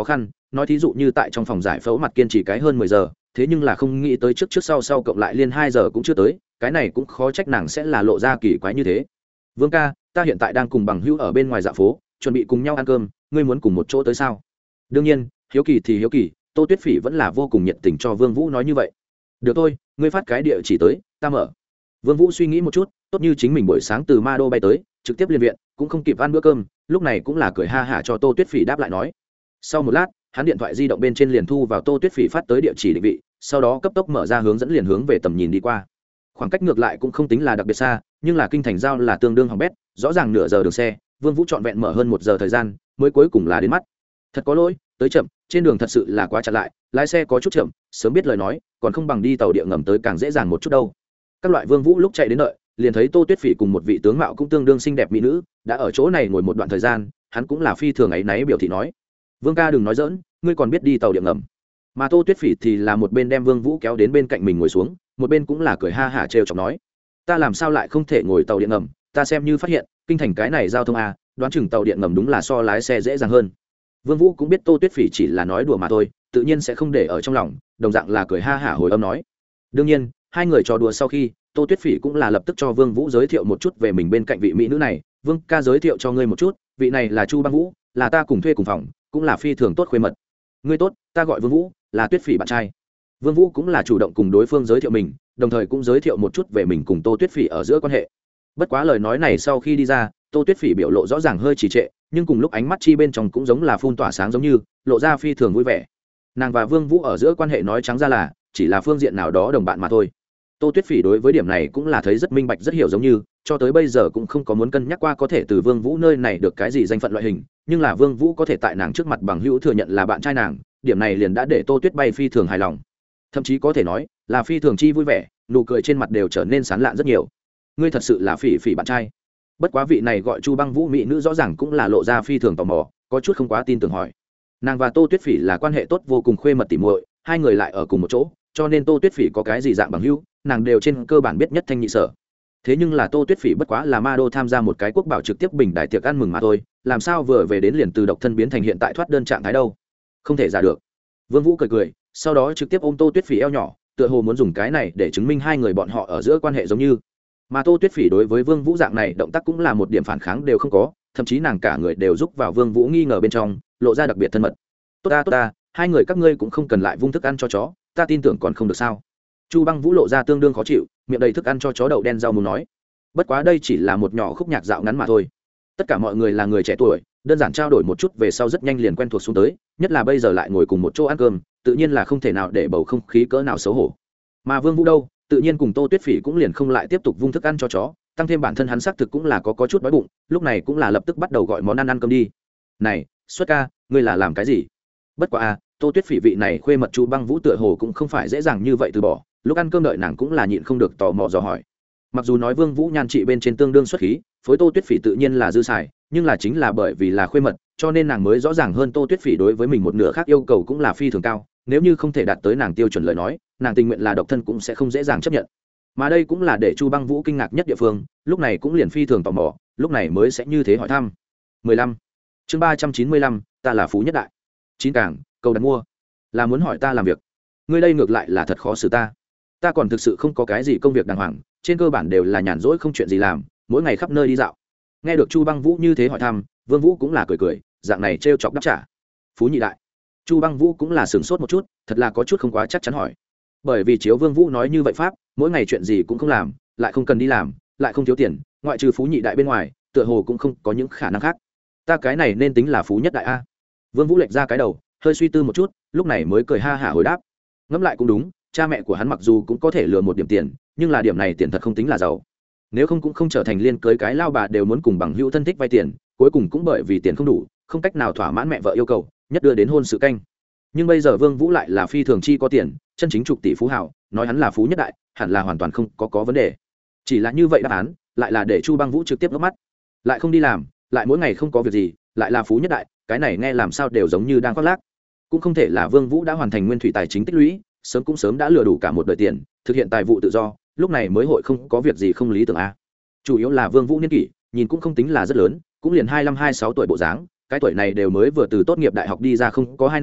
nói thí dụ như tại trong phòng giải phẫu mặt kiên trì cái hơn mười giờ thế nhưng là không nghĩ tới trước trước sau sau cộng lại liên hai giờ cũng chưa tới, cái này cũng khó trách nàng sẽ là lộ ra kỳ quái như thế. Vương ca, ta hiện tại đang cùng bằng hữu ở bên ngoài dạ phố, chuẩn bị cùng nhau ăn cơm, ngươi muốn cùng một chỗ tới sao? Đương nhiên, hiếu kỳ thì hiếu kỳ, Tô Tuyết Phỉ vẫn là vô cùng nhiệt tình cho Vương Vũ nói như vậy. Được thôi, ngươi phát cái địa chỉ tới, ta mở. Vương Vũ suy nghĩ một chút, tốt như chính mình buổi sáng từ Ma Đô bay tới, trực tiếp liên viện, cũng không kịp ăn bữa cơm, lúc này cũng là cười ha hả cho Tô Tuyết Phỉ đáp lại nói. Sau một lát, hắn điện thoại di động bên trên liền thu vào Tô Tuyết Phỉ phát tới địa chỉ định vị, sau đó cấp tốc mở ra hướng dẫn liền hướng về tầm nhìn đi qua. Khoảng cách ngược lại cũng không tính là đặc biệt xa, nhưng là kinh thành giao là tương đương hỏng bét, rõ ràng nửa giờ đường xe, Vương Vũ trọn vẹn mở hơn một giờ thời gian, mới cuối cùng là đến mắt. Thật có lỗi, tới chậm, trên đường thật sự là quá chặt lại, lái xe có chút chậm, sớm biết lời nói, còn không bằng đi tàu điện ngầm tới càng dễ dàng một chút đâu. Các loại Vương Vũ lúc chạy đến đợi, liền thấy Tô Tuyết Phỉ cùng một vị tướng mạo cũng tương đương xinh đẹp mỹ nữ, đã ở chỗ này ngồi một đoạn thời gian, hắn cũng là phi thường ấy náy biểu thị nói: "Vương ca đừng nói giỡn, ngươi còn biết đi tàu điện ngầm." Mà Tô Tuyết Phỉ thì là một bên đem Vương Vũ kéo đến bên cạnh mình ngồi xuống, một bên cũng là cười ha hả trêu chọc nói: "Ta làm sao lại không thể ngồi tàu điện ngầm, ta xem như phát hiện, kinh thành cái này giao thông a, đoán chừng tàu điện ngầm đúng là so lái xe dễ dàng hơn." Vương Vũ cũng biết Tô Tuyết Phỉ chỉ là nói đùa mà thôi, tự nhiên sẽ không để ở trong lòng, đồng dạng là cười ha hả hồi âm nói. Đương nhiên, hai người trò đùa sau khi, Tô Tuyết Phỉ cũng là lập tức cho Vương Vũ giới thiệu một chút về mình bên cạnh vị mỹ nữ này. "Vương ca giới thiệu cho ngươi một chút, vị này là Chu Băng Vũ, là ta cùng thuê cùng phòng, cũng là phi thường tốt khuê mật." "Ngươi tốt, ta gọi Vương Vũ, là Tuyết Phỉ bạn trai." Vương Vũ cũng là chủ động cùng đối phương giới thiệu mình, đồng thời cũng giới thiệu một chút về mình cùng Tô Tuyết Phỉ ở giữa quan hệ. Bất quá lời nói này sau khi đi ra, Tô Tuyết Phỉ biểu lộ rõ ràng hơi trì trệ, nhưng cùng lúc ánh mắt chi bên trong cũng giống là phun tỏa sáng giống như, lộ ra phi thường vui vẻ. Nàng và Vương Vũ ở giữa quan hệ nói trắng ra là chỉ là phương diện nào đó đồng bạn mà thôi. Tô Tuyết Phỉ đối với điểm này cũng là thấy rất minh bạch rất hiểu giống như, cho tới bây giờ cũng không có muốn cân nhắc qua có thể từ Vương Vũ nơi này được cái gì danh phận loại hình, nhưng là Vương Vũ có thể tại nàng trước mặt bằng hữu thừa nhận là bạn trai nàng, điểm này liền đã để Tô Tuyết bay phi thường hài lòng. Thậm chí có thể nói là phi thường chi vui vẻ, nụ cười trên mặt đều trở nên sán lạn rất nhiều. "Ngươi thật sự là Phỉ Phỉ bạn trai?" Bất quá vị này gọi Chu Băng Vũ mỹ nữ rõ ràng cũng là lộ ra phi thường tò mò, có chút không quá tin tưởng hỏi. Nàng và Tô Tuyết Phỉ là quan hệ tốt vô cùng khuê mật tỉ muội, hai người lại ở cùng một chỗ, cho nên Tô Tuyết Phỉ có cái gì dạng bằng hữu, nàng đều trên cơ bản biết nhất thanh nhị sở. Thế nhưng là Tô Tuyết Phỉ bất quá là Ma Đô tham gia một cái quốc bảo trực tiếp bình đại tiệc ăn mừng mà thôi, làm sao vừa về đến liền từ độc thân biến thành hiện tại thoát đơn trạng thái đâu? Không thể giả được. Vương Vũ cười cười, sau đó trực tiếp ôm Tô Tuyết Phỉ eo nhỏ, tựa hồ muốn dùng cái này để chứng minh hai người bọn họ ở giữa quan hệ giống như. Mà Tô Tuyết Phỉ đối với Vương Vũ dạng này động tác cũng là một điểm phản kháng đều không có, thậm chí nàng cả người đều giúp vào Vương Vũ nghi ngờ bên trong, lộ ra đặc biệt thân mật. "Tốt ta tốt ta, hai người các ngươi cũng không cần lại vung thức ăn cho chó, ta tin tưởng còn không được sao?" Chu Băng Vũ lộ ra tương đương khó chịu, miệng đầy thức ăn cho chó đậu đen rau muốn nói. Bất quá đây chỉ là một nhỏ khúc nhạc dạo ngắn mà thôi. Tất cả mọi người là người trẻ tuổi, đơn giản trao đổi một chút về sau rất nhanh liền quen thuộc xuống tới, nhất là bây giờ lại ngồi cùng một chỗ ăn cơm, tự nhiên là không thể nào để bầu không khí cỡ nào xấu hổ. Mà Vương Vũ đâu, tự nhiên cùng Tô Tuyết Phỉ cũng liền không lại tiếp tục vung thức ăn cho chó, tăng thêm bản thân hắn xác thực cũng là có có chút đói bụng, lúc này cũng là lập tức bắt đầu gọi món ăn ăn cơm đi. "Này, Xuất ca, ngươi là làm cái gì?" Bất quá à, Tô Tuyết Phỉ vị này khuê mật Chu Băng Vũ tựa hồ cũng không phải dễ dàng như vậy từ bỏ, lúc ăn cơm đợi nàng cũng là nhịn không được tò mò dò hỏi. Mặc dù nói Vương Vũ nhan trị bên trên tương đương xuất khí, phối Tô Tuyết Phỉ tự nhiên là dư xài, nhưng là chính là bởi vì là khuê mật, cho nên nàng mới rõ ràng hơn Tô Tuyết Phỉ đối với mình một nửa khác yêu cầu cũng là phi thường cao, nếu như không thể đạt tới nàng tiêu chuẩn lời nói, nàng tình nguyện là độc thân cũng sẽ không dễ dàng chấp nhận. Mà đây cũng là để Chu Băng Vũ kinh ngạc nhất địa phương, lúc này cũng liền phi thường tò mò, lúc này mới sẽ như thế hỏi thăm. mười lăm Chương ba trăm chín mươi lăm, ta là phú nhất đại. Chín cảng, cầu đặt mua. Là muốn hỏi ta làm việc. Ngươi đây ngược lại là thật khó xử ta. Ta còn thực sự không có cái gì công việc đàng hoàng, trên cơ bản đều là nhàn rỗi không chuyện gì làm, mỗi ngày khắp nơi đi dạo. Nghe được Chu Băng Vũ như thế hỏi thăm, Vương Vũ cũng là cười cười, dạng này trêu chọc đáp trả. Phú nhị đại. Chu Băng Vũ cũng là sửng sốt một chút, thật là có chút không quá chắc chắn hỏi. Bởi vì chiếu Vương Vũ nói như vậy pháp, mỗi ngày chuyện gì cũng không làm, lại không cần đi làm, lại không thiếu tiền, ngoại trừ phú nhị đại bên ngoài, tựa hồ cũng không có những khả năng khác. Ta cái này nên tính là phú nhất đại a? Vương Vũ lệch ra cái đầu, hơi suy tư một chút, lúc này mới cười ha hả hồi đáp. Ngẫm lại cũng đúng, cha mẹ của hắn mặc dù cũng có thể lừa một điểm tiền, nhưng là điểm này tiền thật không tính là giàu. Nếu không cũng không trở thành liên cưới cái lao bà đều muốn cùng bằng hữu thân thích vay tiền, cuối cùng cũng bởi vì tiền không đủ, không cách nào thỏa mãn mẹ vợ yêu cầu, nhất đưa đến hôn sự canh. Nhưng bây giờ Vương Vũ lại là phi thường chi có tiền, chân chính chục tỷ phú hào, nói hắn là phú nhất đại, hẳn là hoàn toàn không có có vấn đề. Chỉ là như vậy đáp án, lại là để Chu Băng Vũ trực tiếp ngước mắt. Lại không đi làm, lại mỗi ngày không có việc gì, lại là phú nhất đại, cái này nghe làm sao đều giống như đang khoác lác. Cũng không thể là Vương Vũ đã hoàn thành nguyên thủy tài chính tích lũy, sớm cũng sớm đã lừa đủ cả một đời tiền, thực hiện tài vụ tự do, lúc này mới hội không có việc gì không lý tưởng a. Chủ yếu là Vương Vũ niên kỷ, nhìn cũng không tính là rất lớn, cũng liền hai mươi lăm hai mươi sáu tuổi bộ dáng, cái tuổi này đều mới vừa từ tốt nghiệp đại học đi ra không có hai năm,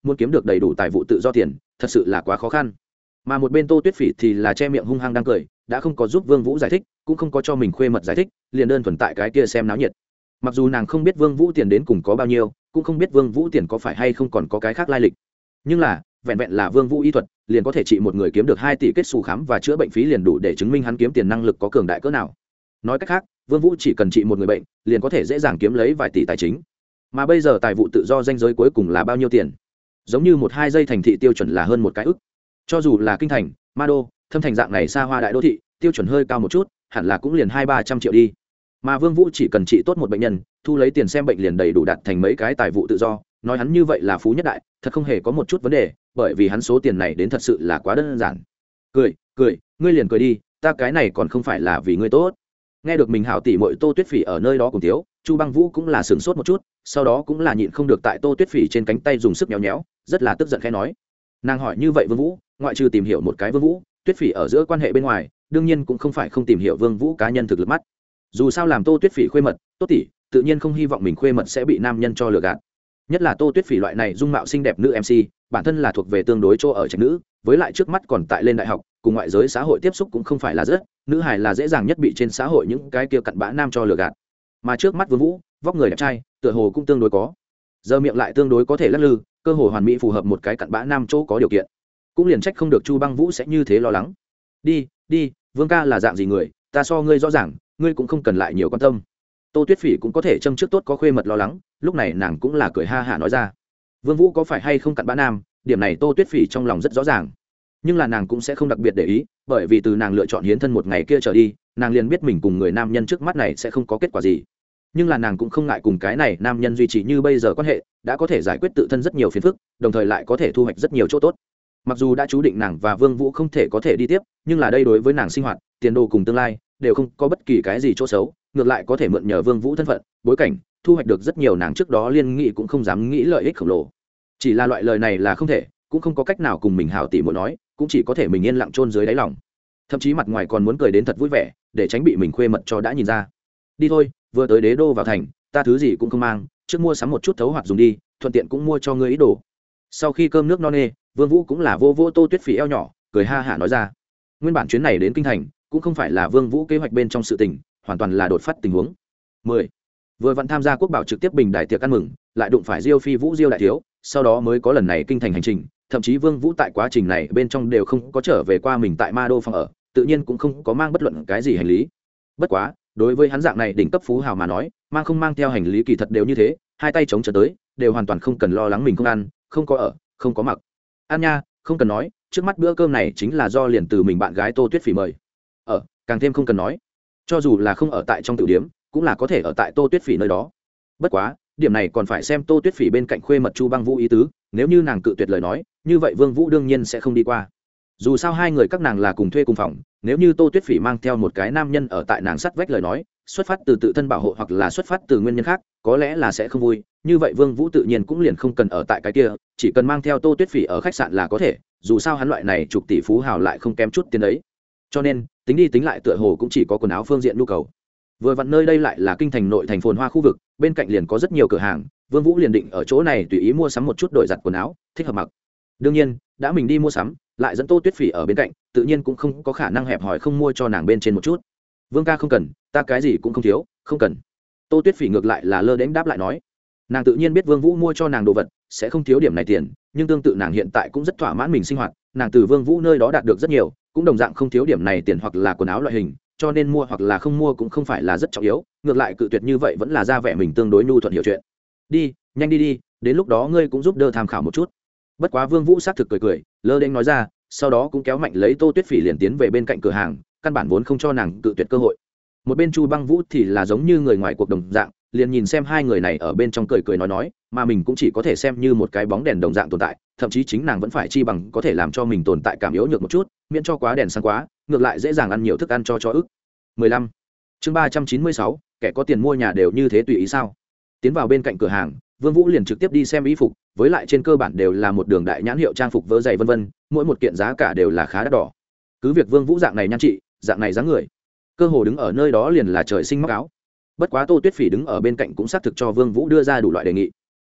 muốn kiếm được đầy đủ tài vụ tự do tiền thật sự là quá khó khăn. Mà một bên Tô Tuyết Phỉ thì là che miệng hung hăng đang cười, đã không có giúp Vương Vũ giải thích, cũng không có cho mình khuê mật giải thích, liền đơn thuần tại cái kia xem náo nhiệt. Mặc dù nàng không biết Vương Vũ tiền đến cùng có bao nhiêu, cũng không biết Vương Vũ tiền có phải hay không còn có cái khác lai lịch, nhưng là vẹn vẹn là Vương Vũ y thuật liền có thể trị một người kiếm được hai tỷ kết xù khám và chữa bệnh phí, liền đủ để chứng minh hắn kiếm tiền năng lực có cường đại cỡ nào. Nói cách khác, Vương Vũ chỉ cần trị một người bệnh liền có thể dễ dàng kiếm lấy vài tỷ tài chính. Mà bây giờ tài vụ tự do danh giới cuối cùng là bao nhiêu tiền? Giống như một hai giây thành thị tiêu chuẩn là hơn một cái ức. Cho dù là kinh thành, ma đô, thâm thành dạng này xa hoa đại đô thị, tiêu chuẩn hơi cao một chút, hẳn là cũng liền hai ba trăm triệu đi. Mà Vương Vũ chỉ cần trị tốt một bệnh nhân, thu lấy tiền xem bệnh liền đầy đủ đạt thành mấy cái tài vụ tự do, nói hắn như vậy là phú nhất đại, thật không hề có một chút vấn đề, bởi vì hắn số tiền này đến thật sự là quá đơn giản. Cười, cười, ngươi liền cười đi, ta cái này còn không phải là vì ngươi tốt. Nghe được mình hảo tỷ muội Tô Tuyết Phỉ ở nơi đó cùng thiếu, Chu Băng Vũ cũng là sửng sốt một chút, sau đó cũng là nhịn không được tại Tô Tuyết Phỉ trên cánh tay dùng sức nhéo nhéo, rất là tức giận khẽ nói. Nàng hỏi như vậy Vương Vũ, ngoại trừ tìm hiểu một cái Vương Vũ, Tuyết Phỉ ở giữa quan hệ bên ngoài, đương nhiên cũng không phải không tìm hiểu Vương Vũ cá nhân thực lực mắt. Dù sao làm Tô Tuyết Phỉ khuê mật, Tô tỷ, tự nhiên không hy vọng mình khuê mật sẽ bị nam nhân cho lừa gạt. Nhất là Tô Tuyết Phỉ loại này dung mạo xinh đẹp nữ em xê, bản thân là thuộc về tương đối chỗ ở trạch nữ, với lại trước mắt còn tại lên đại học, cùng ngoại giới xã hội tiếp xúc cũng không phải là rất, nữ hài là dễ dàng nhất bị trên xã hội những cái kia cặn bã nam cho lừa gạt. Mà trước mắt Vương Vũ, vóc người đẹp trai, tựa hồ cũng tương đối có, giờ miệng lại tương đối có thể lắc lư, cơ hồ hoàn mỹ phù hợp một cái cặn bã nam chỗ có điều kiện. Cũng liền trách không được Chu Băng Vũ sẽ như thế lo lắng. Đi, đi, Vương ca là dạng gì người, ta so ngươi rõ ràng, ngươi cũng không cần lại nhiều quan tâm. Tô Tuyết Phỉ cũng có thể châm trước tốt có khuê mật lo lắng, lúc này nàng cũng là cười ha hả nói ra. Vương Vũ có phải hay không cặn bã nam, điểm này Tô Tuyết Phỉ trong lòng rất rõ ràng, nhưng là nàng cũng sẽ không đặc biệt để ý, bởi vì từ nàng lựa chọn hiến thân một ngày kia trở đi, nàng liền biết mình cùng người nam nhân trước mắt này sẽ không có kết quả gì. Nhưng là nàng cũng không ngại cùng cái này nam nhân duy trì như bây giờ quan hệ, đã có thể giải quyết tự thân rất nhiều phiền phức, đồng thời lại có thể thu hoạch rất nhiều chỗ tốt. Mặc dù đã chú định nàng và Vương Vũ không thể có thể đi tiếp, nhưng là đây đối với nàng sinh hoạt, tiền đồ cùng tương lai đều không có bất kỳ cái gì chỗ xấu, ngược lại có thể mượn nhờ Vương Vũ thân phận, bối cảnh, thu hoạch được rất nhiều nàng trước đó liên nghĩ cũng không dám nghĩ lợi ích khổng lồ. Chỉ là loại lời này là không thể, cũng không có cách nào cùng mình hảo tỷ muội nói, cũng chỉ có thể mình yên lặng chôn dưới đáy lòng. Thậm chí mặt ngoài còn muốn cười đến thật vui vẻ, để tránh bị mình khuê mật cho đã nhìn ra. Đi thôi, vừa tới đế đô vào thành, ta thứ gì cũng không mang, trước mua sắm một chút thấu hoạt dùng đi, thuận tiện cũng mua cho ngươi ít đồ. Sau khi cơm nước no nê, Vương Vũ cũng là vô vô Tô Tuyết Phỉ eo nhỏ, cười ha hả nói ra. Nguyên bản chuyến này đến kinh thành, cũng không phải là Vương Vũ kế hoạch bên trong sự tình, hoàn toàn là đột phát tình huống. mười. Vừa vặn tham gia quốc bảo trực tiếp bình đại tiệc ăn mừng, lại đụng phải Diêu Phi Vũ Diêu đại thiếu, sau đó mới có lần này kinh thành hành trình, thậm chí Vương Vũ tại quá trình này bên trong đều không có trở về qua mình tại Ma Đô phòng ở, tự nhiên cũng không có mang bất luận cái gì hành lý. Bất quá, đối với hắn dạng này đỉnh cấp phú hào mà nói, mang không mang theo hành lý kỳ thật đều như thế, hai tay chống trở tới, đều hoàn toàn không cần lo lắng mình không ăn, không có ở, không có mặc. Ăn nha, không cần nói, trước mắt bữa cơm này chính là do liền từ mình bạn gái Tô Tuyết Phỉ mời. Ở, càng thêm không cần nói, cho dù là không ở tại trong tiểu điếm, cũng là có thể ở tại Tô Tuyết Phỉ nơi đó. Bất quá, điểm này còn phải xem Tô Tuyết Phỉ bên cạnh khuê mật Chu Băng Vũ ý tứ, nếu như nàng cự tuyệt lời nói, như vậy Vương Vũ đương nhiên sẽ không đi qua. Dù sao hai người các nàng là cùng thuê cùng phòng, nếu như Tô Tuyết Phỉ mang theo một cái nam nhân ở tại nàng sắt vách lời nói, xuất phát từ tự thân bảo hộ hoặc là xuất phát từ nguyên nhân khác, có lẽ là sẽ không vui, như vậy Vương Vũ tự nhiên cũng liền không cần ở tại cái kia, chỉ cần mang theo Tô Tuyết Phỉ ở khách sạn là có thể, dù sao hắn loại này chục tỷ phú hào lại không kém chút tiền đấy. Cho nên, tính đi tính lại tựa hồ cũng chỉ có quần áo phương diện nhu cầu. Vừa vặn nơi đây lại là kinh thành nội thành phồn hoa khu vực, bên cạnh liền có rất nhiều cửa hàng, Vương Vũ liền định ở chỗ này tùy ý mua sắm một chút đổi giặt quần áo, thích hợp mặc. Đương nhiên, đã mình đi mua sắm, lại dẫn Tô Tuyết Phỉ ở bên cạnh, tự nhiên cũng không có khả năng hẹp hòi không mua cho nàng bên trên một chút. Vương ca không cần, ta cái gì cũng không thiếu, không cần. Tô Tuyết Phỉ ngược lại là lơ đễnh đáp lại nói, nàng tự nhiên biết Vương Vũ mua cho nàng đồ vật sẽ không thiếu điểm này tiền, nhưng tương tự nàng hiện tại cũng rất thỏa mãn mình sinh hoạt, nàng từ Vương Vũ nơi đó đạt được rất nhiều, cũng đồng dạng không thiếu điểm này tiền hoặc là quần áo loại hình, cho nên mua hoặc là không mua cũng không phải là rất trọng yếu, ngược lại cự tuyệt như vậy vẫn là ra vẻ mình tương đối nhu thuận hiểu chuyện. Đi, nhanh đi đi, đến lúc đó ngươi cũng giúp đỡ tham khảo một chút. Bất quá Vương Vũ xác thực cười cười, lơ đễnh nói ra, sau đó cũng kéo mạnh lấy Tô Tuyết Phỉ liền tiến về bên cạnh cửa hàng, căn bản vốn không cho nàng cự tuyệt cơ hội. Một bên Chu Băng Vũ thì là giống như người ngoài cuộc đồng dạng, liền nhìn xem hai người này ở bên trong cười cười nói nói, mà mình cũng chỉ có thể xem như một cái bóng đèn đồng dạng tồn tại, thậm chí chính nàng vẫn phải chi bằng có thể làm cho mình tồn tại cảm yếu nhược một chút, miễn cho quá đèn sáng quá, ngược lại dễ dàng ăn nhiều thức ăn cho cho ức. mười lăm. Chương ba trăm chín mươi sáu, kẻ có tiền mua nhà đều như thế tùy ý sao? Tiến vào bên cạnh cửa hàng, Vương Vũ liền trực tiếp đi xem y phục, với lại trên cơ bản đều là một đường đại nhãn hiệu trang phục vớ giày vân vân, mỗi một kiện giá cả đều là khá đắt đỏ. Cứ việc Vương Vũ dạng này nhan trị, dạng này dáng người, cơ hồ đứng ở nơi đó liền là trời sinh móc áo. Bất quá Tô Tuyết Phỉ đứng ở bên cạnh cũng xác thực cho Vương Vũ đưa ra đủ loại đề nghị.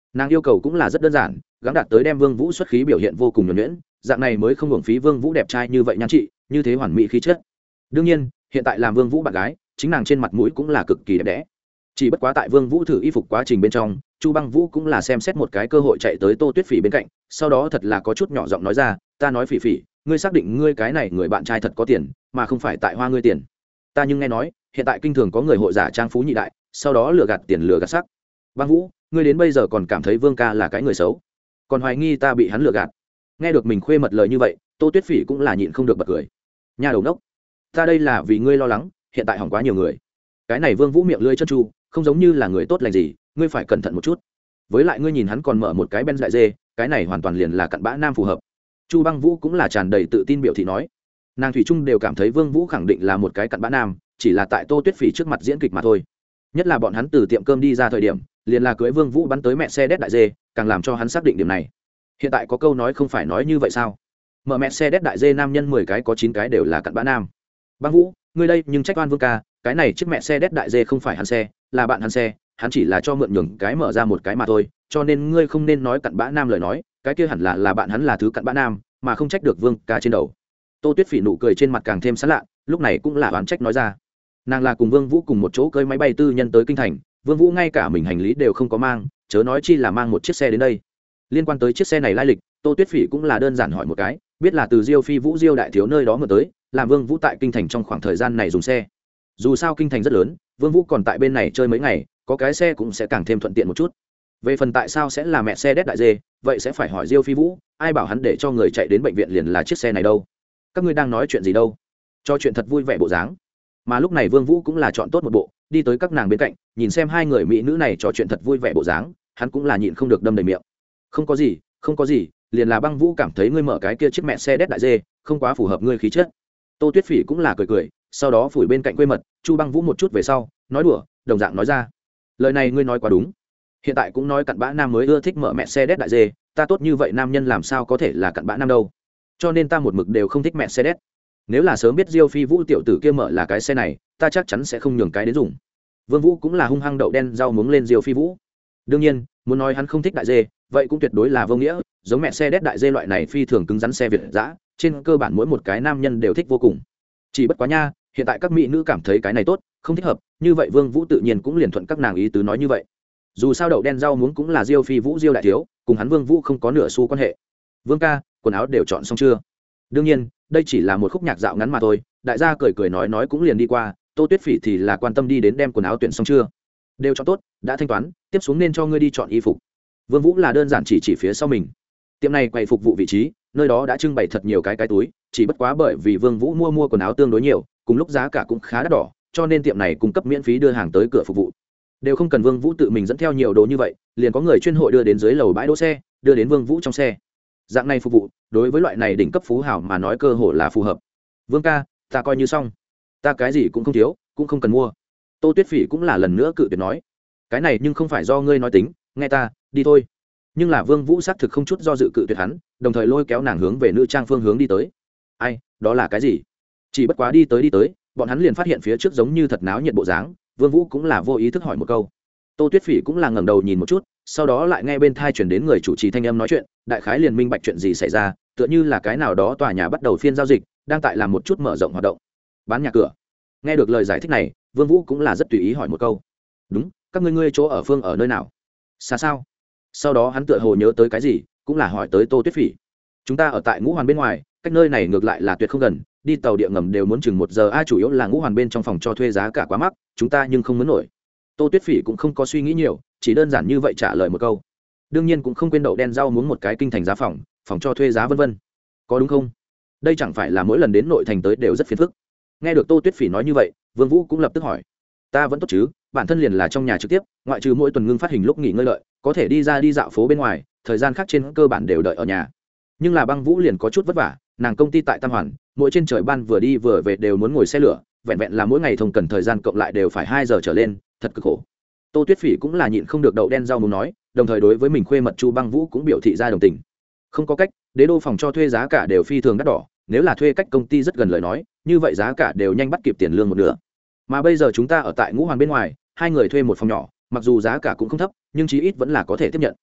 Nàng yêu cầu cũng là rất đơn giản, gắng đạt tới đem Vương Vũ xuất khí biểu hiện vô cùng nhuần nhuyễn, dạng này mới không hưởng phí Vương Vũ đẹp trai như vậy nhan trị, như thế hoàn mỹ khí chất. Đương nhiên, hiện tại làm Vương Vũ bạn gái, chính nàng trên mặt mũi cũng là cực kỳ đẹp đẽ. Chỉ bất quá tại Vương Vũ thử y phục quá trình bên trong, Chu Băng Vũ cũng là xem xét một cái cơ hội chạy tới Tô Tuyết Phỉ bên cạnh, sau đó thật là có chút nhỏ giọng nói ra, ta nói Phỉ Phỉ, ngươi xác định ngươi cái này người bạn trai thật có tiền, mà không phải tại hoa ngươi tiền. Ta nhưng nghe nói, hiện tại kinh thường có người hội giả trang phú nhị đại, sau đó lừa gạt tiền lừa gạt sắc. Băng Vũ, ngươi đến bây giờ còn cảm thấy Vương ca là cái người xấu, còn hoài nghi ta bị hắn lừa gạt. Nghe được mình khuê mật lời như vậy, Tô Tuyết Phỉ cũng là nhịn không được bật cười. Nhà đầu nốc, ta đây là vì ngươi lo lắng, hiện tại hỏng quá nhiều người. Cái này Vương Vũ miệng lưỡi chân tru, không giống như là người tốt lành gì, ngươi phải cẩn thận một chút. Với lại ngươi nhìn hắn còn mở một cái Benz đại dê, cái này hoàn toàn liền là cặn bã nam phù hợp. Chu Băng Vũ cũng là tràn đầy tự tin biểu thị nói. Nàng thủy chung đều cảm thấy Vương Vũ khẳng định là một cái cặn bã nam, chỉ là tại Tô Tuyết Phỉ trước mặt diễn kịch mà thôi. Nhất là bọn hắn từ tiệm cơm đi ra thời điểm, liền là cưới Vương Vũ bắn tới mẹ xe đét đại dê, càng làm cho hắn xác định điểm này. Hiện tại có câu nói không phải nói như vậy sao? Mở mẹ xe đét đại dê nam nhân mười cái có chín cái đều là cặn bã nam. Băng Vũ, ngươi đây nhưng trách oan Vương ca, cái này chiếc mẹ xe đét đại dê không phải hắn xe, là bạn hắn xe, hắn chỉ là cho mượn nhường cái mở ra một cái mà thôi, cho nên ngươi không nên nói cặn bã nam lời nói, cái kia hẳn là là bạn hắn là thứ cặn bã nam, mà không trách được Vương ca trên đầu. Tô Tuyết Phỉ nụ cười trên mặt càng thêm sán lạ, lúc này cũng là oán trách nói ra. Nàng là cùng Vương Vũ cùng một chỗ cơi máy bay tư nhân tới kinh thành, Vương Vũ ngay cả mình hành lý đều không có mang, chớ nói chi là mang một chiếc xe đến đây. Liên quan tới chiếc xe này lai lịch, Tô Tuyết Phỉ cũng là đơn giản hỏi một cái, biết là từ Diêu Phi Vũ Diêu đại thiếu nơi đó mượn tới, làm Vương Vũ tại kinh thành trong khoảng thời gian này dùng xe. Dù sao kinh thành rất lớn, Vương Vũ còn tại bên này chơi mấy ngày, có cái xe cũng sẽ càng thêm thuận tiện một chút. Về phần tại sao sẽ là mẹ xe đét đại dê, vậy sẽ phải hỏi Diêu Phi Vũ, ai bảo hắn để cho người chạy đến bệnh viện liền là chiếc xe này đâu. Các ngươi đang nói chuyện gì đâu? Cho chuyện thật vui vẻ bộ dáng. Mà lúc này Vương Vũ cũng là chọn tốt một bộ, đi tới các nàng bên cạnh, nhìn xem hai người mỹ nữ này trò chuyện thật vui vẻ bộ dáng, hắn cũng là nhịn không được đâm đầy miệng. Không có gì, không có gì, liền là Băng Vũ cảm thấy ngươi mở cái kia chiếc mẹ xe đét đại dê, không quá phù hợp ngươi khí chất. Tô Tuyết Phỉ cũng là cười cười, sau đó phủi bên cạnh quê mật, Chu Băng Vũ một chút về sau, nói đùa, đồng dạng nói ra. Lời này ngươi nói quá đúng. Hiện tại cũng nói cặn bã nam mới ưa thích mở mẹ xe đét đại dê, ta tốt như vậy nam nhân làm sao có thể là cặn bã nam đâu. Cho nên ta một mực đều không thích mẹ xe đét. Nếu là sớm biết Diêu Phi Vũ tiểu tử kia mở là cái xe này, ta chắc chắn sẽ không nhường cái đến dùng. Vương Vũ cũng là hung hăng đậu đen rau muống lên Diêu Phi Vũ. Đương nhiên, muốn nói hắn không thích đại dê, vậy cũng tuyệt đối là vô nghĩa, giống mẹ xe đét đại dê loại này phi thường cứng rắn xe Việt dã, trên cơ bản mỗi một cái nam nhân đều thích vô cùng. Chỉ bất quá nha, hiện tại các mỹ nữ cảm thấy cái này tốt, không thích hợp, như vậy Vương Vũ tự nhiên cũng liền thuận các nàng ý tứ nói như vậy. Dù sao đậu đen rau muống cũng là Diêu Phi Vũ Diêu đại thiếu, cùng hắn Vương Vũ không có nửa xu quan hệ. Vương ca, quần áo đều chọn xong chưa? Đương nhiên, đây chỉ là một khúc nhạc dạo ngắn mà thôi, đại gia cười cười nói nói cũng liền đi qua. Tô Tuyết Phỉ thì là quan tâm đi đến đem quần áo tuyển xong chưa, đều chọn tốt, đã thanh toán, tiếp xuống nên cho ngươi đi chọn y phục. Vương Vũ là đơn giản chỉ chỉ phía sau mình, tiệm này quầy phục vụ vị trí, nơi đó đã trưng bày thật nhiều cái cái túi, chỉ bất quá bởi vì Vương Vũ mua mua quần áo tương đối nhiều, cùng lúc giá cả cũng khá đắt đỏ, cho nên tiệm này cung cấp miễn phí đưa hàng tới cửa phục vụ, đều không cần Vương Vũ tự mình dẫn theo nhiều đồ như vậy, liền có người chuyên hội đưa đến dưới lầu bãi đỗ xe, đưa đến Vương Vũ trong xe. Dạng này phục vụ đối với loại này đỉnh cấp phú hào mà nói cơ hội là phù hợp. Vương ca, ta coi như xong, ta cái gì cũng không thiếu, cũng không cần mua. Tô Tuyết Phỉ cũng là lần nữa cự tuyệt nói, cái này nhưng không phải do ngươi nói tính, nghe ta, đi thôi. Nhưng là Vương Vũ xác thực không chút do dự cự tuyệt hắn, đồng thời lôi kéo nàng hướng về nữ trang phương hướng đi tới. Ai, đó là cái gì? Chỉ bất quá đi tới đi tới, bọn hắn liền phát hiện phía trước giống như thật náo nhiệt bộ dáng, Vương Vũ cũng là vô ý thức hỏi một câu. Tô Tuyết Phỉ cũng là ngẩng đầu nhìn một chút, sau đó lại nghe bên tai truyền đến người chủ trì thanh âm nói chuyện, đại khái liền minh bạch chuyện gì xảy ra, tựa như là cái nào đó tòa nhà bắt đầu phiên giao dịch, đang tại làm một chút mở rộng hoạt động, bán nhà cửa. Nghe được lời giải thích này, Vương Vũ cũng là rất tùy ý hỏi một câu. Đúng, các ngươi ngươi chỗ ở phương ở nơi nào? Xa sao? Sau đó hắn tựa hồ nhớ tới cái gì, cũng là hỏi tới Tô Tuyết Phỉ. Chúng ta ở tại Ngũ Hoàn bên ngoài, cách nơi này ngược lại là tuyệt không gần, đi tàu địa ngầm đều muốn chừng một giờ, ai chủ yếu là Ngũ Hoàn bên trong phòng cho thuê giá cả quá mắc, chúng ta nhưng không muốn nổi. Tô Tuyết Phỉ cũng không có suy nghĩ nhiều, chỉ đơn giản như vậy trả lời một câu. Đương nhiên cũng không quên đậu đen rau muốn một cái kinh thành giá phòng, phòng cho thuê giá vân vân. Có đúng không? Đây chẳng phải là mỗi lần đến nội thành tới đều rất phiền phức. Nghe được Tô Tuyết Phỉ nói như vậy, Vương Vũ cũng lập tức hỏi. Ta vẫn tốt chứ, bản thân liền là trong nhà trực tiếp, ngoại trừ mỗi tuần ngưng phát hình lúc nghỉ ngơi lợi, có thể đi ra đi dạo phố bên ngoài, thời gian khác trên cơ bản đều đợi ở nhà. Nhưng là Băng Vũ liền có chút vất vả, nàng công ty tại Tam Hoàn, mỗi trên trời ban vừa đi vừa về đều muốn ngồi xe lửa, vẹn vẹn là mỗi ngày thông cần thời gian cộng lại đều phải hai giờ trở lên, thật cực khổ. Tô Tuyết Phỉ cũng là nhịn không được đậu đen rau muốn nói, đồng thời đối với mình khuê mật Chu Băng Vũ cũng biểu thị ra đồng tình. Không có cách, đế đô phòng cho thuê giá cả đều phi thường đắt đỏ, nếu là thuê cách công ty rất gần lời nói, như vậy giá cả đều nhanh bắt kịp tiền lương một nửa. Mà bây giờ chúng ta ở tại Ngũ Hoàn bên ngoài, hai người thuê một phòng nhỏ, mặc dù giá cả cũng không thấp, nhưng chí ít vẫn là có thể tiếp nhận.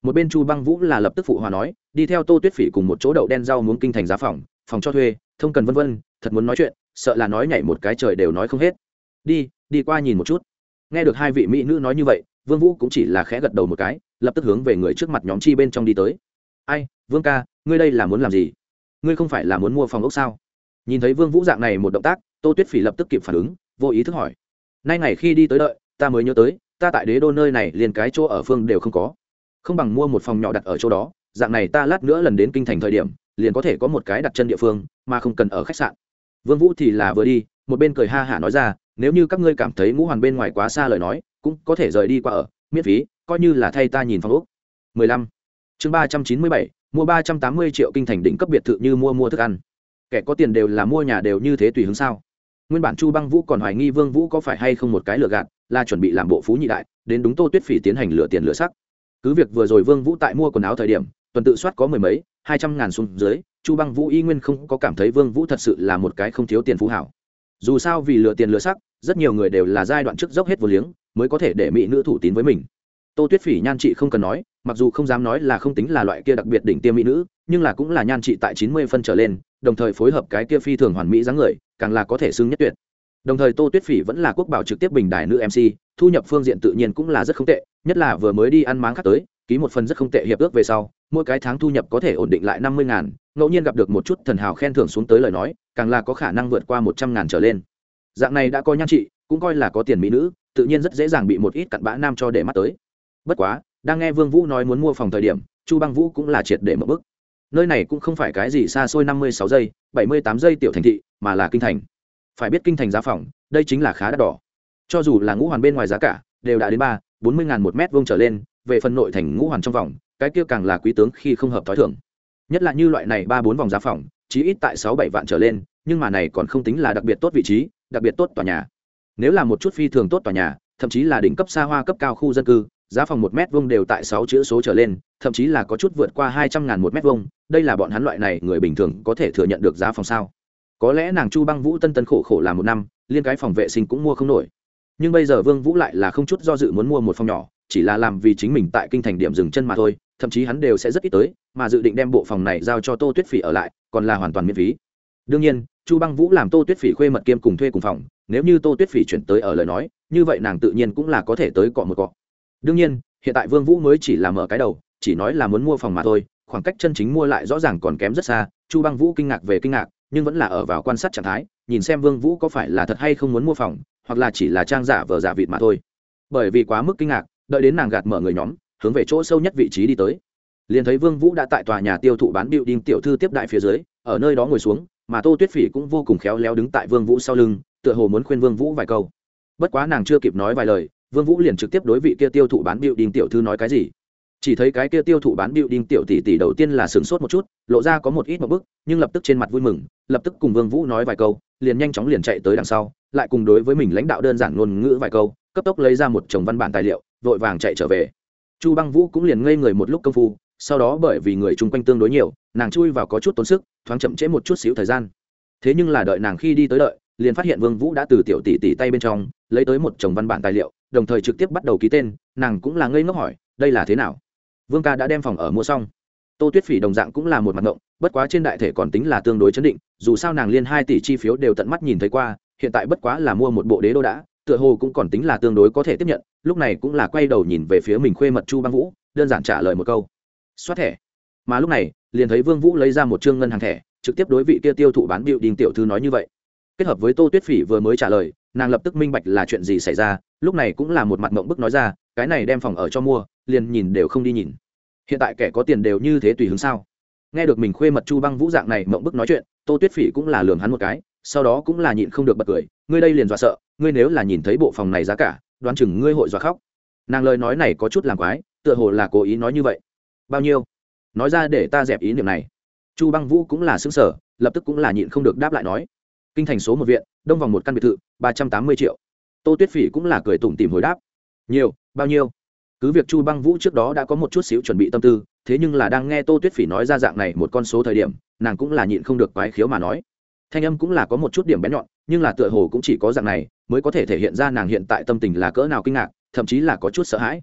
một bên Chu Băng Vũ là lập tức phụ hòa nói, đi theo Tô Tuyết Phỉ cùng một chỗ đậu đen rau muống kinh thành giá phòng, phòng cho thuê, thông cần vân vân, thật muốn nói chuyện, sợ là nói nhảy một cái trời đều nói không hết. Đi, đi qua nhìn một chút. Nghe được hai vị mỹ nữ nói như vậy, Vương Vũ cũng chỉ là khẽ gật đầu một cái, lập tức hướng về người trước mặt nhóm chi bên trong đi tới. Ai, Vương ca, ngươi đây là muốn làm gì? Ngươi không phải là muốn mua phòng ốc sao? Nhìn thấy Vương Vũ dạng này một động tác, Tô Tuyết Phỉ lập tức kịp phản ứng, vô ý thức hỏi. Nay ngày khi đi tới đợi, ta mới nhớ tới, ta tại đế đô nơi này liền cái chỗ ở phương đều không có, không bằng mua một phòng nhỏ đặt ở chỗ đó, dạng này ta lát nữa lần đến kinh thành thời điểm liền có thể có một cái đặt chân địa phương mà không cần ở khách sạn. Vương Vũ thì là vừa đi một bên cười ha hả nói ra, nếu như các ngươi cảm thấy Ngũ Hoàn bên ngoài quá xa lời nói, cũng có thể rời đi qua ở miễn phí, coi như là thay ta nhìn phòng ốc. mười lăm chương ba trăm chín mươi bảy, mua ba trăm tám mươi triệu kinh thành đỉnh cấp biệt thự như mua mua thức ăn. Kẻ có tiền đều là mua nhà đều như thế tùy hứng sao? Nguyên bản Chu Băng Vũ còn hoài nghi Vương Vũ có phải hay không một cái lừa gạt, là chuẩn bị làm bộ phú nhị đại, đến đúng Tô Tuyết Phỉ tiến hành lừa tiền lừa sắc. Cứ việc vừa rồi Vương Vũ tại mua quần áo thời điểm, tuần tự soát có mười mấy, hai trăm ngàn xuống dưới, Chu Băng Vũ y nguyên không có cảm thấy Vương Vũ thật sự là một cái không thiếu tiền phú hảo. Dù sao vì lừa tiền lừa sắc, rất nhiều người đều là giai đoạn trước dốc hết vô liếng, mới có thể để mỹ nữ thủ tín với mình. Tô Tuyết Phỉ nhan trị không cần nói, mặc dù không dám nói là không tính là loại kia đặc biệt đỉnh tiêm mỹ nữ, nhưng là cũng là nhan trị tại chín mươi phân trở lên, đồng thời phối hợp cái kia phi thường hoàn mỹ dáng người, càng là có thể xưng nhất tuyệt. Đồng thời Tô Tuyết Phỉ vẫn là quốc bảo trực tiếp bình đài nữ em xê, thu nhập phương diện tự nhiên cũng là rất không tệ, nhất là vừa mới đi ăn máng khác tới, ký một phần rất không tệ hiệp ước về sau, mỗi cái tháng thu nhập có thể ổn định lại năm mươi ngàn, ngẫu nhiên gặp được một chút thần hào khen thưởng xuống tới lời nói, càng là có khả năng vượt qua một trăm ngàn trở lên. Dạng này đã có nhan trị, cũng coi là có tiền mỹ nữ, tự nhiên rất dễ dàng bị một ít cặn bã nam cho để mắt tới. Bất quá, đang nghe Vương Vũ nói muốn mua phòng thời điểm, Chu Băng Vũ cũng là triệt để mở bức. Nơi này cũng không phải cái gì xa xôi năm mươi sáu giây, bảy mươi tám giây tiểu thành thị, mà là kinh thành. Phải biết kinh thành giá phòng, đây chính là khá đắt đỏ. Cho dù là Ngũ Hoàn bên ngoài giá cả, đều đã đến ba, bốn mươi ngàn một mét vuông trở lên, về phần nội thành Ngũ Hoàn trong vòng, cái kia càng là quý tướng khi không hợp thói thường. Nhất là như loại này ba bốn vòng giá phòng, chí ít tại sáu bảy vạn trở lên, nhưng mà này còn không tính là đặc biệt tốt vị trí, đặc biệt tốt tòa nhà. Nếu là một chút phi thường tốt tòa nhà, thậm chí là đỉnh cấp xa hoa cấp cao khu dân cư, giá phòng một mét vuông đều tại sáu chữ số trở lên, thậm chí là có chút vượt qua hai trăm ngàn một mét vuông, đây là bọn hắn loại này người bình thường có thể thừa nhận được giá phòng sao? Có lẽ nàng Chu Băng Vũ tân tân khổ khổ làm một năm, liên cái phòng vệ sinh cũng mua không nổi. Nhưng bây giờ Vương Vũ lại là không chút do dự muốn mua một phòng nhỏ, chỉ là làm vì chính mình tại kinh thành điểm dừng chân mà thôi, thậm chí hắn đều sẽ rất ít tới, mà dự định đem bộ phòng này giao cho Tô Tuyết Phỉ ở lại, còn là hoàn toàn miễn phí. Đương nhiên, Chu Băng Vũ làm Tô Tuyết Phỉ khuê mật kiêm cùng thuê cùng phòng, nếu như Tô Tuyết Phỉ chuyển tới ở lời nói, như vậy nàng tự nhiên cũng là có thể tới cọ một cọ. Đương nhiên, hiện tại Vương Vũ mới chỉ là mở cái đầu, chỉ nói là muốn mua phòng mà thôi, khoảng cách chân chính mua lại rõ ràng còn kém rất xa. Chu Băng Vũ kinh ngạc về kinh ngạc, nhưng vẫn là ở vào quan sát trạng thái, nhìn xem Vương Vũ có phải là thật hay không muốn mua phòng, hoặc là chỉ là trang giả vờ giả vịt mà thôi. Bởi vì quá mức kinh ngạc, đợi đến nàng gạt mở người nhóm, hướng về chỗ sâu nhất vị trí đi tới, liền thấy Vương Vũ đã tại tòa nhà tiêu thụ bán building tiểu thư tiếp đại phía dưới, ở nơi đó ngồi xuống, mà Tô Tuyết Phỉ cũng vô cùng khéo léo đứng tại Vương Vũ sau lưng, tựa hồ muốn khuyên Vương Vũ vài câu. Bất quá nàng chưa kịp nói vài lời, Vương Vũ liền trực tiếp đối vị kia tiêu thụ bán building tiểu thư nói cái gì. Chỉ thấy cái kia tiêu thụ bán building tiểu tỷ tỷ đầu tiên là sửng sốt một chút, lộ ra có một ít một bức, nhưng lập tức trên mặt vui mừng, lập tức cùng Vương Vũ nói vài câu, liền nhanh chóng liền chạy tới đằng sau, lại cùng đối với mình lãnh đạo đơn giản ngôn ngữ vài câu, cấp tốc lấy ra một chồng văn bản tài liệu, vội vàng chạy trở về. Chu Băng Vũ cũng liền ngây người một lúc công phu, sau đó bởi vì người chung quanh tương đối nhiều, nàng chui vào có chút tốn sức, thoáng chậm trễ một chút xíu thời gian. Thế nhưng là đợi nàng khi đi tới đợi, liền phát hiện Vương Vũ đã từ tiểu tỷ tỷ tay bên trong lấy tới một chồng văn bản tài liệu, đồng thời trực tiếp bắt đầu ký tên, nàng cũng là ngây ngốc hỏi, đây là thế nào? Vương ca đã đem phòng ở mua xong. Tô Tuyết Phỉ đồng dạng cũng là một mặt ngộng, bất quá trên đại thể còn tính là tương đối chấn định, dù sao nàng liên hai tỷ chi phiếu đều tận mắt nhìn thấy qua, hiện tại bất quá là mua một bộ đế đô đã, tựa hồ cũng còn tính là tương đối có thể tiếp nhận, lúc này cũng là quay đầu nhìn về phía mình khuê mật Chu Băng Vũ, đơn giản trả lời một câu, xoát thẻ. Mà lúc này, liền thấy Vương Vũ lấy ra một trương ngân hàng thẻ, trực tiếp đối vị kia tiêu thụ bán building tiểu thư nói như vậy. Kết hợp với Tô Tuyết Phỉ vừa mới trả lời, nàng lập tức minh bạch là chuyện gì xảy ra, lúc này cũng là một mặt ngộng bức nói ra, cái này đem phòng ở cho mua, liền nhìn đều không đi nhìn. Hiện tại kẻ có tiền đều như thế tùy hứng sao? Nghe được mình khuê mật Chu Băng Vũ dạng này ngộng bức nói chuyện, Tô Tuyết Phỉ cũng là lườm hắn một cái, sau đó cũng là nhịn không được bật cười, ngươi đây liền dọa sợ, ngươi nếu là nhìn thấy bộ phòng này giá cả, đoán chừng ngươi hội dọa khóc. Nàng lời nói này có chút làm quái, tựa hồ là cố ý nói như vậy. Bao nhiêu? Nói ra để ta dẹp ý niệm này. Chu Băng Vũ cũng là sững sờ, lập tức cũng là nhịn không được đáp lại nói, kinh thành số một viện, đông vòng một căn biệt thự, ba trăm tám mươi triệu. Tô Tuyết Phỉ cũng là cười tủm tỉm hồi đáp, nhiều, bao nhiêu? Cứ việc Chu Băng Vũ trước đó đã có một chút xíu chuẩn bị tâm tư, thế nhưng là đang nghe Tô Tuyết Phỉ nói ra dạng này một con số thời điểm, nàng cũng là nhịn không được quái khiếu mà nói. Thanh âm cũng là có một chút điểm bén nhọn, nhưng là tựa hồ cũng chỉ có dạng này mới có thể thể hiện ra nàng hiện tại tâm tình là cỡ nào kinh ngạc, thậm chí là có chút sợ hãi.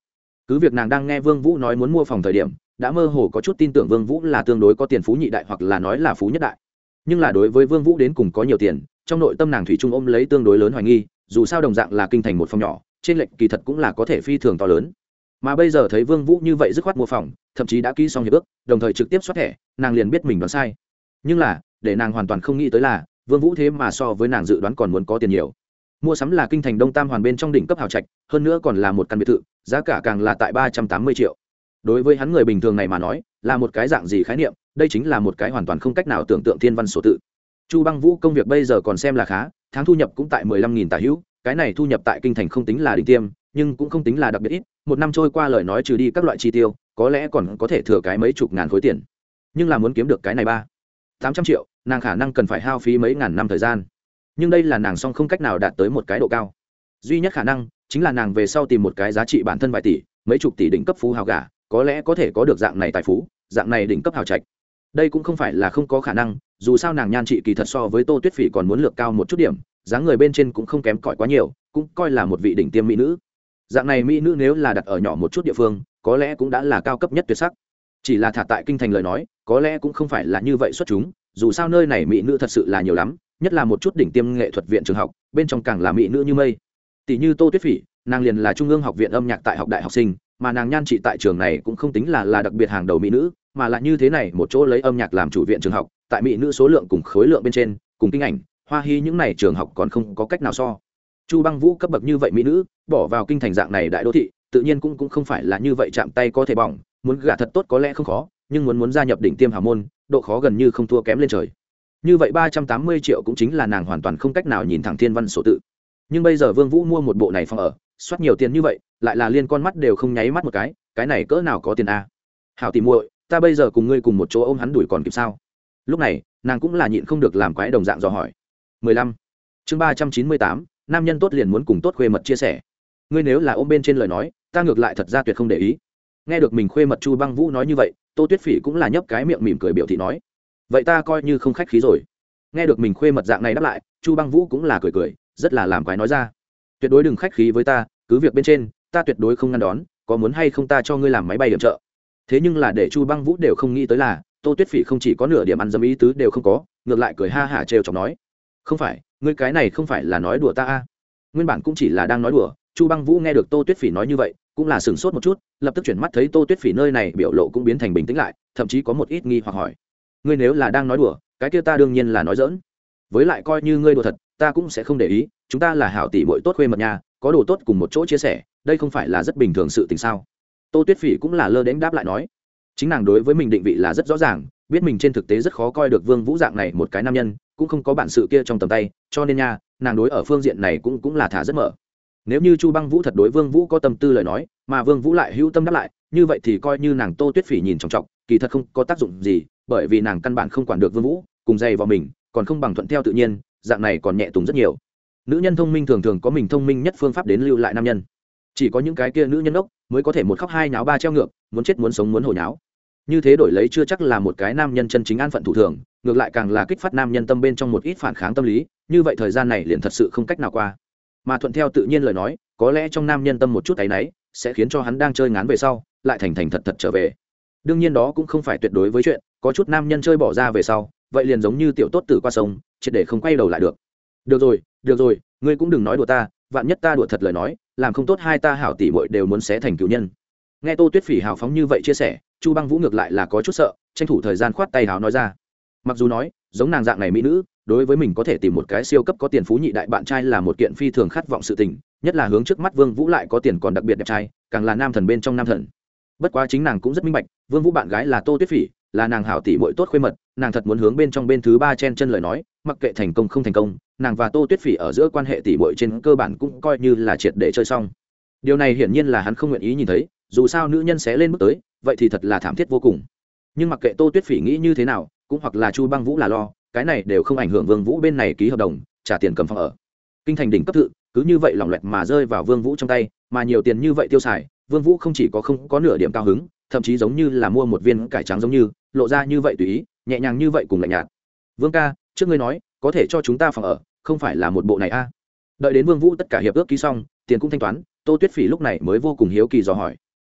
cứ việc nàng đang nghe Vương Vũ nói muốn mua phòng thời điểm đã mơ hồ có chút tin tưởng Vương Vũ là tương đối có tiền phú nhị đại hoặc là nói là phú nhất đại, nhưng là đối với Vương Vũ đến cùng có nhiều tiền, trong nội tâm nàng thủy chung ôm lấy tương đối lớn hoài nghi, dù sao đồng dạng là kinh thành một phòng nhỏ, trên lệnh kỳ thật cũng là có thể phi thường to lớn. Mà bây giờ thấy Vương Vũ như vậy dứt khoát mua phòng, thậm chí đã ký xong hiệp ước, đồng thời trực tiếp soát thẻ, nàng liền biết mình đoán sai. Nhưng là, để nàng hoàn toàn không nghĩ tới là, Vương Vũ thế mà so với nàng dự đoán còn muốn có tiền nhiều. Mua sắm là kinh thành Đông Tam Hoàn bên trong đỉnh cấp hào trạch, hơn nữa còn là một căn biệt thự, giá cả càng là tại ba trăm tám mươi triệu. Đối với hắn người bình thường này mà nói, là một cái dạng gì khái niệm, đây chính là một cái hoàn toàn không cách nào tưởng tượng thiên văn số tự. Chu Băng Vũ công việc bây giờ còn xem là khá, tháng thu nhập cũng tại mười lăm nghìn tả hữu, cái này thu nhập tại kinh thành không tính là đỉnh tiêm, nhưng cũng không tính là đặc biệt ít, một năm trôi qua lời nói trừ đi các loại chi tiêu, có lẽ còn có thể thừa cái mấy chục ngàn khối tiền. Nhưng là muốn kiếm được cái này ba tám trăm triệu, nàng khả năng cần phải hao phí mấy ngàn năm thời gian. Nhưng đây là nàng song không cách nào đạt tới một cái độ cao. Duy nhất khả năng chính là nàng về sau tìm một cái giá trị bản thân vài tỷ, mấy chục tỷ đỉnh cấp phú hào gả, có lẽ có thể có được dạng này tài phú, dạng này đỉnh cấp hào trạch. Đây cũng không phải là không có khả năng, dù sao nàng nhan trị kỳ thật so với Tô Tuyết Phỉ còn muốn lược cao một chút điểm, dáng người bên trên cũng không kém cỏi quá nhiều, cũng coi là một vị đỉnh tiêm mỹ nữ. Dạng này mỹ nữ nếu là đặt ở nhỏ một chút địa phương, có lẽ cũng đã là cao cấp nhất tuyệt sắc. Chỉ là thả tại kinh thành lời nói, có lẽ cũng không phải là như vậy xuất chúng, dù sao nơi này mỹ nữ thật sự là nhiều lắm, nhất là một chút đỉnh tiêm nghệ thuật viện trường học, bên trong càng là mỹ nữ như mây. Tỷ như Tô Tuyết Phỉ, nàng liền là trung ương học viện âm nhạc tại học đại học sinh, mà nàng nhan trị tại trường này cũng không tính là là đặc biệt hàng đầu mỹ nữ, mà là như thế này một chỗ lấy âm nhạc làm chủ viện trường học, tại mỹ nữ số lượng cùng khối lượng bên trên, cùng kinh ảnh, hoa hy những này trường học còn không có cách nào so. Chu Băng Vũ cấp bậc như vậy mỹ nữ, bỏ vào kinh thành dạng này đại đô thị, tự nhiên cũng cũng không phải là như vậy chạm tay có thể bỏng, muốn gả thật tốt có lẽ không khó, nhưng muốn muốn gia nhập đỉnh tiêm hào môn, độ khó gần như không thua kém lên trời. Như vậy ba trăm tám mươi triệu cũng chính là nàng hoàn toàn không cách nào nhìn thẳng thiên văn số tự. Nhưng bây giờ Vương Vũ mua một bộ này phòng ở, soát nhiều tiền như vậy, lại là liên con mắt đều không nháy mắt một cái, cái này cỡ nào có tiền a. Hảo tỷ muội, ta bây giờ cùng ngươi cùng một chỗ ôm hắn đuổi còn kịp sao? Lúc này, nàng cũng là nhịn không được làm quái đồng dạng dò hỏi. mười lăm. Chương ba trăm chín mươi tám, nam nhân tốt liền muốn cùng tốt khuê mật chia sẻ. Ngươi nếu là ôm bên trên lời nói, ta ngược lại thật ra tuyệt không để ý. Nghe được mình khuê mật Chu Băng Vũ nói như vậy, Tô Tuyết Phỉ cũng là nhấp cái miệng mỉm cười biểu thị nói, vậy ta coi như không khách khí rồi. Nghe được mình khuê mật dạng này đáp lại, Chu Băng Vũ cũng là cười cười, rất là làm quái nói ra, tuyệt đối đừng khách khí với ta, cứ việc bên trên, ta tuyệt đối không ngăn đón, có muốn hay không ta cho ngươi làm máy bay điểm trợ. Thế nhưng là để Chu Băng Vũ đều không nghĩ tới là, Tô Tuyết Phỉ không chỉ có nửa điểm ăn dâm ý tứ đều không có, ngược lại cười ha hả trêu chọc nói, không phải, ngươi cái này không phải là nói đùa ta a. Nguyên bản cũng chỉ là đang nói đùa, Chu Băng Vũ nghe được Tô Tuyết Phỉ nói như vậy, cũng là sửng sốt một chút, lập tức chuyển mắt thấy Tô Tuyết Phỉ nơi này biểu lộ cũng biến thành bình tĩnh lại, thậm chí có một ít nghi hoặc hỏi, ngươi nếu là đang nói đùa, cái kia ta đương nhiên là nói giỡn, với lại coi như ngươi đùa thật, ta cũng sẽ không để ý, chúng ta là hảo tỷ muội tốt khuê mật nhà, có đồ tốt cùng một chỗ chia sẻ, đây không phải là rất bình thường sự tình sao? Tô Tuyết Phỉ cũng là lơ đễnh đáp lại nói, chính nàng đối với mình định vị là rất rõ ràng, biết mình trên thực tế rất khó coi được Vương Vũ dạng này một cái nam nhân, cũng không có bản sự kia trong tầm tay, cho nên nha, nàng đối ở phương diện này cũng cũng là thả rất mở. Nếu như Chu Băng Vũ thật đối Vương Vũ có tâm tư lời nói, mà Vương Vũ lại hữu tâm đáp lại, như vậy thì coi như nàng Tô Tuyết Phỉ nhìn trọng trọng, kỳ thật không có tác dụng gì, bởi vì nàng căn bản không quản được Vương Vũ, cùng dày vào mình, còn không bằng thuận theo tự nhiên, dạng này còn nhẹ tùng rất nhiều. Nữ nhân thông minh thường thường có mình thông minh nhất phương pháp đến lưu lại nam nhân. Chỉ có những cái kia nữ nhân ốc mới có thể một khóc hai nháo ba treo ngược, muốn chết muốn sống muốn hồi nháo. Như thế đổi lấy chưa chắc là một cái nam nhân chân chính an phận thủ thường, ngược lại càng là kích phát nam nhân tâm bên trong một ít phản kháng tâm lý, như vậy thời gian này liền thật sự không cách nào qua. Mà thuận theo tự nhiên lời nói, có lẽ trong nam nhân tâm một chút áy náy, sẽ khiến cho hắn đang chơi ngán về sau, lại thành thành thật thật trở về. Đương nhiên đó cũng không phải tuyệt đối với chuyện, có chút nam nhân chơi bỏ ra về sau, vậy liền giống như tiểu tốt tử qua sông, triệt để không quay đầu lại được. Được rồi, được rồi, ngươi cũng đừng nói đùa ta, vạn nhất ta đùa thật lời nói, làm không tốt hai ta hảo tỷ muội đều muốn xé thành cựu nhân. Nghe Tô Tuyết Phỉ hào phóng như vậy chia sẻ, Chu Băng Vũ ngược lại là có chút sợ, tranh thủ thời gian khoát tay hào nói ra. Mặc dù nói, giống nàng dạng này mỹ nữ, đối với mình có thể tìm một cái siêu cấp có tiền phú nhị đại bạn trai là một kiện phi thường khát vọng sự tình, nhất là hướng trước mắt Vương Vũ lại có tiền còn đặc biệt đẹp trai, càng là nam thần bên trong nam thần. Bất quá chính nàng cũng rất minh bạch, Vương Vũ bạn gái là Tô Tuyết Phỉ, là nàng hảo tỷ muội tốt khuê mật, nàng thật muốn hướng bên trong bên thứ ba chen chân lời nói, mặc kệ thành công không thành công, nàng và Tô Tuyết Phỉ ở giữa quan hệ tỷ muội trên cơ bản cũng coi như là triệt để chơi xong. Điều này hiển nhiên là hắn không nguyện ý nhìn thấy, dù sao nữ nhân sẽ lên bước tới, vậy thì thật là thảm thiết vô cùng. Nhưng mặc kệ Tô Tuyết Phỉ nghĩ như thế nào, cũng hoặc là Chu Băng Vũ là lo, cái này đều không ảnh hưởng Vương Vũ bên này ký hợp đồng, trả tiền cầm phòng ở. Kinh thành đỉnh cấp thự, cứ như vậy lỏng loẹt mà rơi vào Vương Vũ trong tay, mà nhiều tiền như vậy tiêu xài, Vương Vũ không chỉ có không có nửa điểm cao hứng, thậm chí giống như là mua một viên cải trắng giống như, lộ ra như vậy tùy ý, nhẹ nhàng như vậy cùng lạnh nhạt. Vương ca, trước ngươi nói, có thể cho chúng ta phòng ở, không phải là một bộ này a? À? Đợi đến Vương Vũ tất cả hiệp ước ký xong, tiền cũng thanh toán, Tô Tuyết Phỉ lúc này mới vô cùng hiếu kỳ dò hỏi.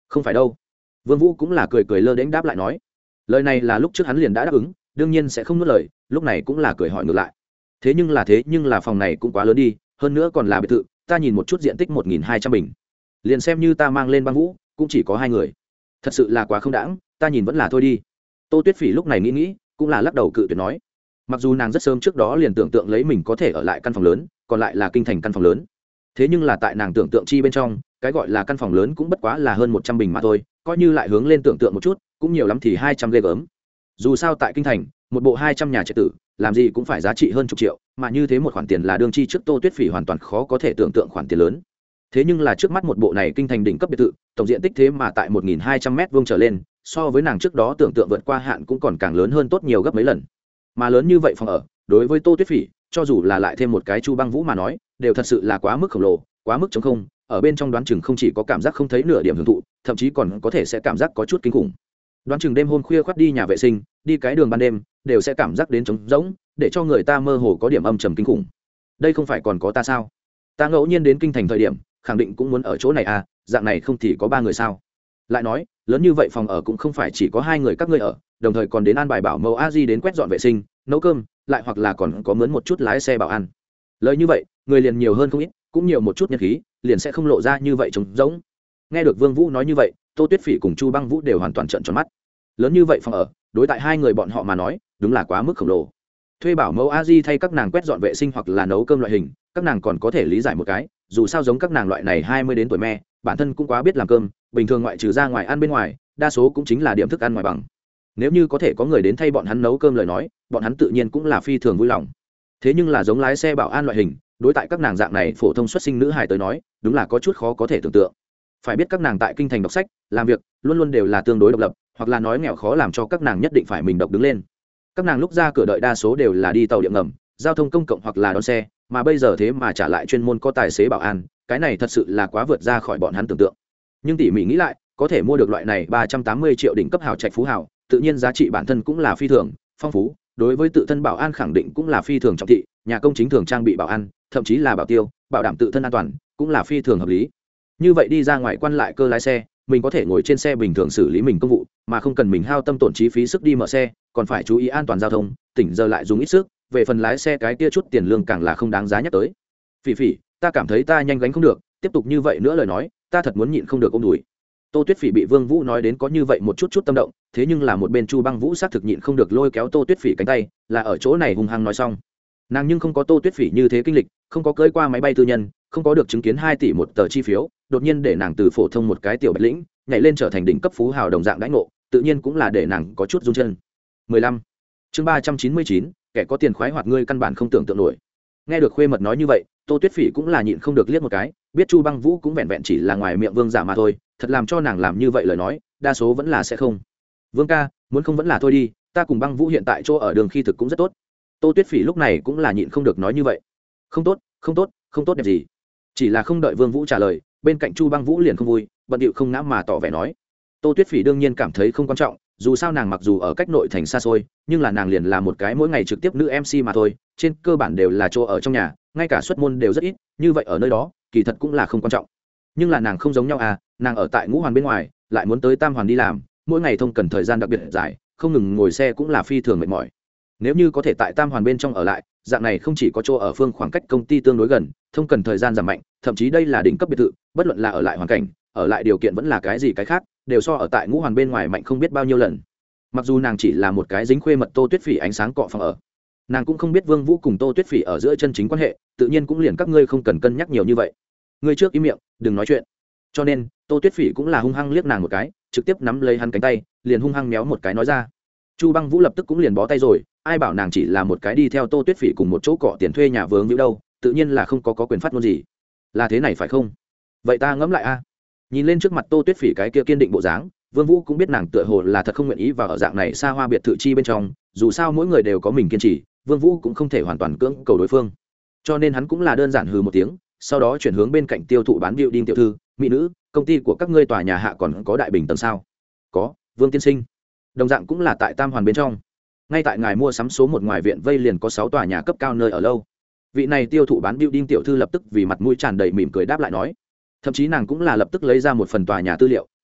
không phải đâu. Vương Vũ cũng là cười cười lơ đễnh đáp lại nói, lời này là lúc trước hắn liền đã đáp ứng, đương nhiên sẽ không nuốt lời, lúc này cũng là cười hỏi ngược lại. Thế nhưng là thế nhưng là phòng này cũng quá lớn đi, hơn nữa còn là biệt thự, ta nhìn một chút diện tích một nghìn hai trăm bình, liền xem như ta mang lên băng vũ cũng chỉ có hai người, thật sự là quá không đãng, ta nhìn vẫn là thôi đi. Tô Tuyết Phỉ lúc này nghĩ nghĩ, cũng là lắc đầu cự tuyệt nói. Mặc dù nàng rất sớm trước đó liền tưởng tượng lấy mình có thể ở lại căn phòng lớn, còn lại là kinh thành căn phòng lớn, thế nhưng là tại nàng tưởng tượng chi bên trong, cái gọi là căn phòng lớn cũng bất quá là hơn một trăm bình mà thôi, coi như lại hướng lên tưởng tượng một chút, cũng nhiều lắm thì hai trăm ghê gớm. Dù sao tại kinh thành, một bộ hai trăm nhà trạch tử, làm gì cũng phải giá trị hơn chục triệu, mà như thế một khoản tiền là đương chi trước Tô Tuyết Phỉ hoàn toàn khó có thể tưởng tượng khoản tiền lớn. Thế nhưng là trước mắt một bộ này kinh thành đỉnh cấp biệt thự, tổng diện tích thế mà tại một nghìn hai trăm mét vuông trở lên, so với nàng trước đó tưởng tượng vượt qua hạn cũng còn càng lớn hơn tốt nhiều gấp mấy lần. Mà lớn như vậy phòng ở, đối với Tô Tuyết Phỉ, cho dù là lại thêm một cái Chu Băng Vũ mà nói, đều thật sự là quá mức khổng lồ, quá mức trống không, ở bên trong đoán chừng không chỉ có cảm giác không thấy nửa điểm hưởng thụ, thậm chí còn có thể sẽ cảm giác có chút kinh khủng. Đoán chừng đêm hôm khuya khoắt đi nhà vệ sinh, đi cái đường ban đêm, đều sẽ cảm giác đến trống rỗng, để cho người ta mơ hồ có điểm âm trầm kinh khủng. Đây không phải còn có ta sao? Ta ngẫu nhiên đến kinh thành thời điểm, khẳng định cũng muốn ở chỗ này à, dạng này không thì có ba người sao? Lại nói, lớn như vậy phòng ở cũng không phải chỉ có hai người các ngươi ở, đồng thời còn đến an bài bảo mẫu a di đến quét dọn vệ sinh, nấu cơm, lại hoặc là còn có mướn một chút lái xe bảo ăn. Lời như vậy, người liền nhiều hơn không ít, cũng nhiều một chút nhân khí, liền sẽ không lộ ra như vậy trống rỗng. Nghe được Vương Vũ nói như vậy, Tô Tuyết Phỉ cùng Chu Băng Vũ đều hoàn toàn trợn tròn mắt. Lớn như vậy phòng ở, đối tại hai người bọn họ mà nói, đúng là quá mức khổng lồ. Thuê bảo mẫu a di thay các nàng quét dọn vệ sinh hoặc là nấu cơm loại hình, các nàng còn có thể lý giải một cái, dù sao giống các nàng loại này hai mươi đến tuổi mẹ, bản thân cũng quá biết làm cơm, bình thường ngoại trừ ra ngoài ăn bên ngoài, đa số cũng chính là điểm thức ăn ngoài bằng. Nếu như có thể có người đến thay bọn hắn nấu cơm lời nói, bọn hắn tự nhiên cũng là phi thường vui lòng. Thế nhưng là giống lái xe bảo an loại hình, đối tại các nàng dạng này phổ thông xuất sinh nữ hài tới nói, đúng là có chút khó có thể tưởng tượng. Phải biết các nàng tại kinh thành đọc sách, làm việc, luôn luôn đều là tương đối độc lập, hoặc là nói nghèo khó làm cho các nàng nhất định phải mình độc đứng lên. Các nàng lúc ra cửa đợi đa số đều là đi tàu điện ngầm, giao thông công cộng hoặc là đón xe, mà bây giờ thế mà trả lại chuyên môn có tài xế bảo an, cái này thật sự là quá vượt ra khỏi bọn hắn tưởng tượng. Nhưng tỉ mỉ nghĩ lại, có thể mua được loại này ba trăm tám mươi triệu đỉnh cấp hào trạch phú hào, tự nhiên giá trị bản thân cũng là phi thường phong phú, đối với tự thân bảo an khẳng định cũng là phi thường trọng thị, nhà công chính thường trang bị bảo an, thậm chí là bảo tiêu, bảo đảm tự thân an toàn, cũng là phi thường hợp lý. Như vậy đi ra ngoài quan lại cơ lái xe, mình có thể ngồi trên xe bình thường xử lý mình công vụ, mà không cần mình hao tâm tổn trí phí sức đi mở xe, còn phải chú ý an toàn giao thông, tỉnh giờ lại dùng ít sức, về phần lái xe cái kia chút tiền lương càng là không đáng giá nhắc tới. Phỉ Phỉ, ta cảm thấy ta nhanh gánh không được, tiếp tục như vậy nữa lời nói, ta thật muốn nhịn không được ôm đùi. Tô Tuyết Phỉ bị Vương Vũ nói đến có như vậy một chút chút tâm động, thế nhưng là một bên Chu Băng Vũ xác thực nhịn không được lôi kéo Tô Tuyết Phỉ cánh tay, là ở chỗ này hung hăng nói xong. Nàng nhưng không có Tô Tuyết Phỉ như thế kinh lịch, không có cưỡi qua máy bay tư nhân, không có được chứng kiến hai tỷ một tờ chi phiếu, đột nhiên để nàng từ phổ thông một cái tiểu bạch lĩnh, nhảy lên trở thành đỉnh cấp phú hào đồng dạng đãi ngộ, tự nhiên cũng là để nàng có chút run chân. mười lăm Chương ba trăm chín mươi chín, kẻ có tiền khoái hoạt ngươi căn bản không tưởng tượng nổi. Nghe được khuê mật nói như vậy, Tô Tuyết Phỉ cũng là nhịn không được liếc một cái, biết Chu Băng Vũ cũng vẹn vẹn chỉ là ngoài miệng vương giả mà thôi, thật làm cho nàng làm như vậy lời nói, đa số vẫn là sẽ không. Vương ca, muốn không vẫn là thôi đi, ta cùng Băng Vũ hiện tại chỗ ở đường khi thực cũng rất tốt. Tô Tuyết Phỉ lúc này cũng là nhịn không được nói như vậy. Không tốt, không tốt, không tốt đẹp gì. Chỉ là không đợi Vương Vũ trả lời, bên cạnh Chu Băng Vũ liền không vui, bận điệu không ngã mà tỏ vẻ nói. Tô Tuyết Phỉ đương nhiên cảm thấy không quan trọng, dù sao nàng mặc dù ở cách nội thành xa xôi, nhưng là nàng liền là một cái mỗi ngày trực tiếp nữ em xê mà thôi, trên cơ bản đều là chỗ ở trong nhà, ngay cả xuất môn đều rất ít, như vậy ở nơi đó, kỳ thật cũng là không quan trọng. Nhưng là nàng không giống nhau à, nàng ở tại Ngũ Hoàn bên ngoài, lại muốn tới Tam Hoàn đi làm, mỗi ngày thông cần thời gian đặc biệt dài, không ngừng ngồi xe cũng là phi thường mệt mỏi. Nếu như có thể tại Tam Hoàn bên trong ở lại, dạng này không chỉ có chỗ ở phương khoảng cách công ty tương đối gần, thông cần thời gian giảm mạnh, thậm chí đây là đỉnh cấp biệt thự, bất luận là ở lại hoàn cảnh, ở lại điều kiện vẫn là cái gì cái khác, đều so ở tại Ngũ Hoàn bên ngoài mạnh không biết bao nhiêu lần. Mặc dù nàng chỉ là một cái dính khuê mật Tô Tuyết Phỉ ánh sáng cọ phòng ở, nàng cũng không biết Vương Vũ cùng Tô Tuyết Phỉ ở giữa chân chính quan hệ, tự nhiên cũng liền các ngươi không cần cân nhắc nhiều như vậy. Ngươi trước im miệng, đừng nói chuyện. Cho nên, Tô Tuyết Phỉ cũng là hung hăng liếc nàng một cái, trực tiếp nắm lấy hắn cánh tay, liền hung hăng méo một cái nói ra. Chu Băng Vũ lập tức cũng liền bó tay rồi, ai bảo nàng chỉ là một cái đi theo Tô Tuyết Phỉ cùng một chỗ cọ tiền thuê nhà vướng hữu đâu, tự nhiên là không có có quyền phát ngôn gì. Là thế này phải không? Vậy ta ngẫm lại a. Nhìn lên trước mặt Tô Tuyết Phỉ cái kia kiên định bộ dáng, Vương Vũ cũng biết nàng tựa hồ là thật không nguyện ý vào ở dạng này xa hoa biệt thự chi bên trong, dù sao mỗi người đều có mình kiên trì, Vương Vũ cũng không thể hoàn toàn cưỡng cầu đối phương. Cho nên hắn cũng là đơn giản hừ một tiếng, sau đó chuyển hướng bên cạnh tiêu thụ bán building tiểu thư, mỹ nữ, công ty của các ngươi tòa nhà hạ còn có đại bình tầng sao? Có, Vương tiên sinh. Đồng dạng cũng là tại Tam Hoàn bên trong. Ngay tại ngài mua sắm số một ngoài viện vây liền có sáu tòa nhà cấp cao nơi ở lâu. Vị này tiêu thụ bán building tiểu thư lập tức vì mặt mũi tràn đầy mỉm cười đáp lại nói. Thậm chí nàng cũng là lập tức lấy ra một phần tòa nhà tư liệu,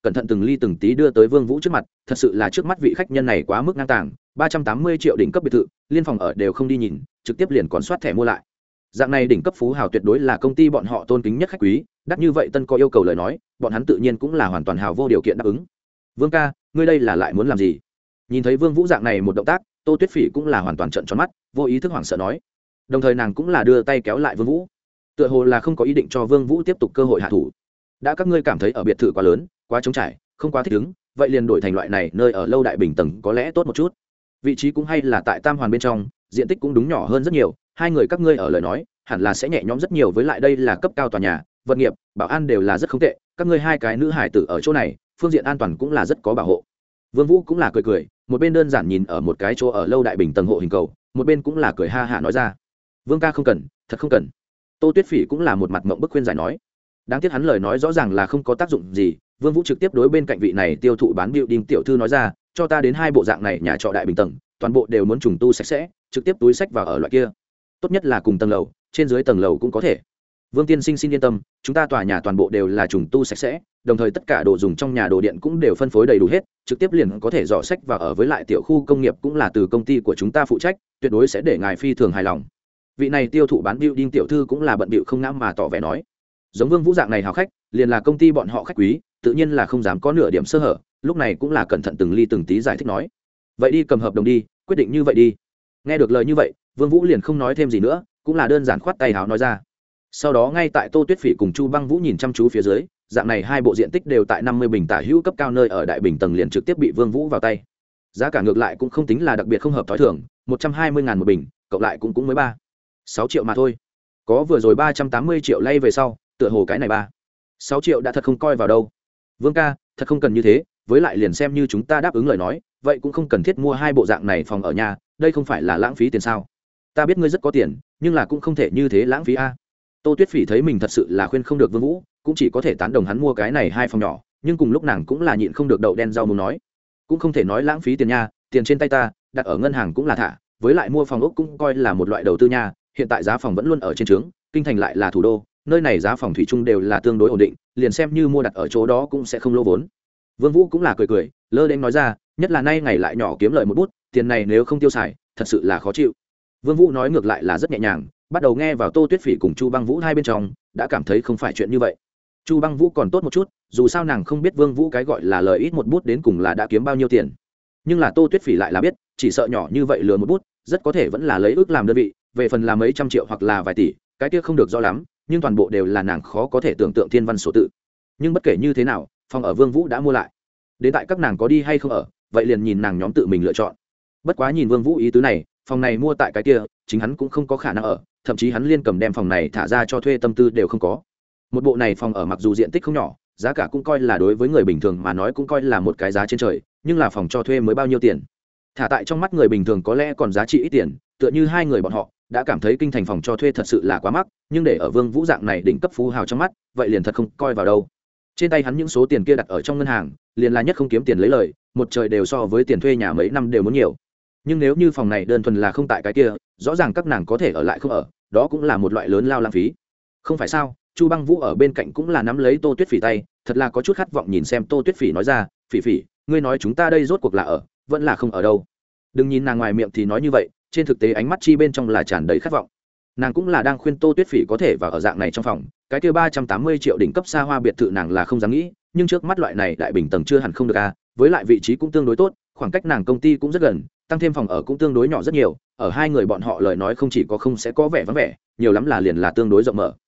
cẩn thận từng ly từng tí đưa tới Vương Vũ trước mặt, thật sự là trước mắt vị khách nhân này quá mức ngang tàng, ba trăm tám mươi triệu đỉnh cấp biệt thự, liên phòng ở đều không đi nhìn, trực tiếp liền còn soát thẻ mua lại. Dạng này đỉnh cấp phú hào tuyệt đối là công ty bọn họ tôn kính nhất khách quý, đắt như vậy tân có yêu cầu lời nói, bọn hắn tự nhiên cũng là hoàn toàn hào vô điều kiện đáp ứng. Vương ca, ngươi đây là lại muốn làm gì? Nhìn thấy Vương Vũ dạng này một động tác, Tô Tuyết Phỉ cũng là hoàn toàn trợn tròn mắt, vô ý thức hoảng sợ nói. Đồng thời nàng cũng là đưa tay kéo lại Vương Vũ, tựa hồ là không có ý định cho Vương Vũ tiếp tục cơ hội hạ thủ. Đã các ngươi cảm thấy ở biệt thự quá lớn, quá trống trải, không quá thích ứng, vậy liền đổi thành loại này nơi ở lâu đại bình tầng có lẽ tốt một chút. Vị trí cũng hay là tại Tam Hoàn bên trong, diện tích cũng đúng nhỏ hơn rất nhiều, hai người các ngươi ở lời nói, hẳn là sẽ nhẹ nhõm rất nhiều, với lại đây là cấp cao tòa nhà, vật nghiệp, bảo an đều là rất không tệ, các ngươi hai cái nữ hải tử ở chỗ này, phương diện an toàn cũng là rất có bảo hộ. Vương Vũ cũng là cười cười, một bên đơn giản nhìn ở một cái chỗ ở lâu đại bình tầng hộ hình cầu, một bên cũng là cười ha hả nói ra. Vương ca không cần, thật không cần. Tô Tuyết Phỉ cũng là một mặt mộng bức khuyên giải nói. Đáng tiếc hắn lời nói rõ ràng là không có tác dụng gì, Vương Vũ trực tiếp đối bên cạnh vị này tiêu thụ bán building tiểu thư nói ra, cho ta đến hai bộ dạng này nhà trọ đại bình tầng, toàn bộ đều muốn trùng tu sạch sẽ, trực tiếp túi sách vào ở loại kia. Tốt nhất là cùng tầng lầu, trên dưới tầng lầu cũng có thể. Vương tiên sinh xin yên tâm, chúng ta tòa nhà toàn bộ đều là trùng tu sạch sẽ, đồng thời tất cả đồ dùng trong nhà đồ điện cũng đều phân phối đầy đủ hết, trực tiếp liền có thể dò sách vào ở, với lại tiểu khu công nghiệp cũng là từ công ty của chúng ta phụ trách, tuyệt đối sẽ để ngài phi thường hài lòng. Vị này tiêu thụ bán building tiểu thư cũng là bận bịu không ngã mà tỏ vẻ nói. Giống Vương Vũ dạng này hào khách, liền là công ty bọn họ khách quý, tự nhiên là không dám có nửa điểm sơ hở, lúc này cũng là cẩn thận từng ly từng tí giải thích nói. Vậy đi cầm hợp đồng đi, quyết định như vậy đi. Nghe được lời như vậy, Vương Vũ liền không nói thêm gì nữa, cũng là đơn giản khoát tay háo nói ra. Sau đó ngay tại Tô Tuyết Phỉ cùng Chu Băng Vũ nhìn chăm chú phía dưới, dạng này hai bộ diện tích đều tại năm mươi bình tả hữu cấp cao nơi ở đại bình tầng liền trực tiếp bị Vương Vũ vào tay. Giá cả ngược lại cũng không tính là đặc biệt không hợp thói thường, một trăm hai mươi ngàn một bình, cộng lại cũng cũng mới ba, sáu triệu mà thôi. Có vừa rồi ba trăm tám mươi triệu lay về sau, tựa hồ cái này ba, sáu triệu đã thật không coi vào đâu. Vương ca, thật không cần như thế, với lại liền xem như chúng ta đáp ứng lời nói, vậy cũng không cần thiết mua hai bộ dạng này phòng ở nhà, đây không phải là lãng phí tiền sao? Ta biết ngươi rất có tiền, nhưng là cũng không thể như thế lãng phí a. Tô Tuyết Phỉ thấy mình thật sự là khuyên không được Vương Vũ, cũng chỉ có thể tán đồng hắn mua cái này hai phòng nhỏ, nhưng cùng lúc nàng cũng là nhịn không được đậu đen rau muống nói, cũng không thể nói lãng phí tiền nha, tiền trên tay ta, đặt ở ngân hàng cũng là thả, với lại mua phòng ốc cũng coi là một loại đầu tư nha, hiện tại giá phòng vẫn luôn ở trên trướng, kinh thành lại là thủ đô, nơi này giá phòng thủy chung đều là tương đối ổn định, liền xem như mua đặt ở chỗ đó cũng sẽ không lỗ vốn. Vương Vũ cũng là cười cười, lơ đễnh nói ra, nhất là nay ngày lại nhỏ kiếm lợi một bút, tiền này nếu không tiêu xài, thật sự là khó chịu. Vương Vũ nói ngược lại là rất nhẹ nhàng, bắt đầu nghe vào Tô Tuyết Phỉ cùng Chu Băng Vũ hai bên trong, đã cảm thấy không phải chuyện như vậy. Chu Băng Vũ còn tốt một chút, dù sao nàng không biết Vương Vũ cái gọi là lời ít một bút đến cùng là đã kiếm bao nhiêu tiền. Nhưng là Tô Tuyết Phỉ lại là biết, chỉ sợ nhỏ như vậy lừa một bút, rất có thể vẫn là lấy ước làm đơn vị, về phần là mấy trăm triệu hoặc là vài tỷ, cái kia không được rõ lắm, nhưng toàn bộ đều là nàng khó có thể tưởng tượng thiên văn số tự. Nhưng bất kể như thế nào, phòng ở Vương Vũ đã mua lại. Đến tại các nàng có đi hay không ở, vậy liền nhìn nàng nhóm tự mình lựa chọn. Bất quá nhìn Vương Vũ ý tứ này, phòng này mua tại cái kia, chính hắn cũng không có khả năng ở, thậm chí hắn liên cầm đem phòng này thả ra cho thuê tâm tư đều không có. Một bộ này phòng ở mặc dù diện tích không nhỏ, giá cả cũng coi là đối với người bình thường mà nói cũng coi là một cái giá trên trời, nhưng là phòng cho thuê mới bao nhiêu tiền? Thả tại trong mắt người bình thường có lẽ còn giá trị ít tiền, tựa như hai người bọn họ đã cảm thấy kinh thành phòng cho thuê thật sự là quá mắc, nhưng để ở Vương Vũ dạng này đỉnh cấp phú hào trong mắt, vậy liền thật không coi vào đâu. Trên tay hắn những số tiền kia đặt ở trong ngân hàng, liền là nhất không kiếm tiền lấy lời, một trời đều so với tiền thuê nhà mấy năm đều muốn nhiều. Nhưng nếu như phòng này đơn thuần là không tại cái kia, rõ ràng các nàng có thể ở lại không ở, đó cũng là một loại lớn lao lãng phí. Không phải sao? Chu Băng Vũ ở bên cạnh cũng là nắm lấy Tô Tuyết Phỉ tay, thật là có chút khát vọng nhìn xem Tô Tuyết Phỉ nói ra, "Phỉ Phỉ, ngươi nói chúng ta đây rốt cuộc là ở, vẫn là không ở đâu?" Đừng nhìn nàng ngoài miệng thì nói như vậy, trên thực tế ánh mắt chi bên trong là tràn đầy khát vọng. Nàng cũng là đang khuyên Tô Tuyết Phỉ có thể vào ở dạng này trong phòng, cái kia ba trăm tám mươi triệu đỉnh cấp xa hoa biệt thự nàng là không dám nghĩ, nhưng trước mắt loại này đại bình tầng chưa hẳn không được a, với lại vị trí cũng tương đối tốt, khoảng cách nàng công ty cũng rất gần, tăng thêm phòng ở cũng tương đối nhỏ rất nhiều, ở hai người bọn họ lời nói không chỉ có không sẽ có vẻ vắng vẻ, nhiều lắm là liền là tương đối rộng mở.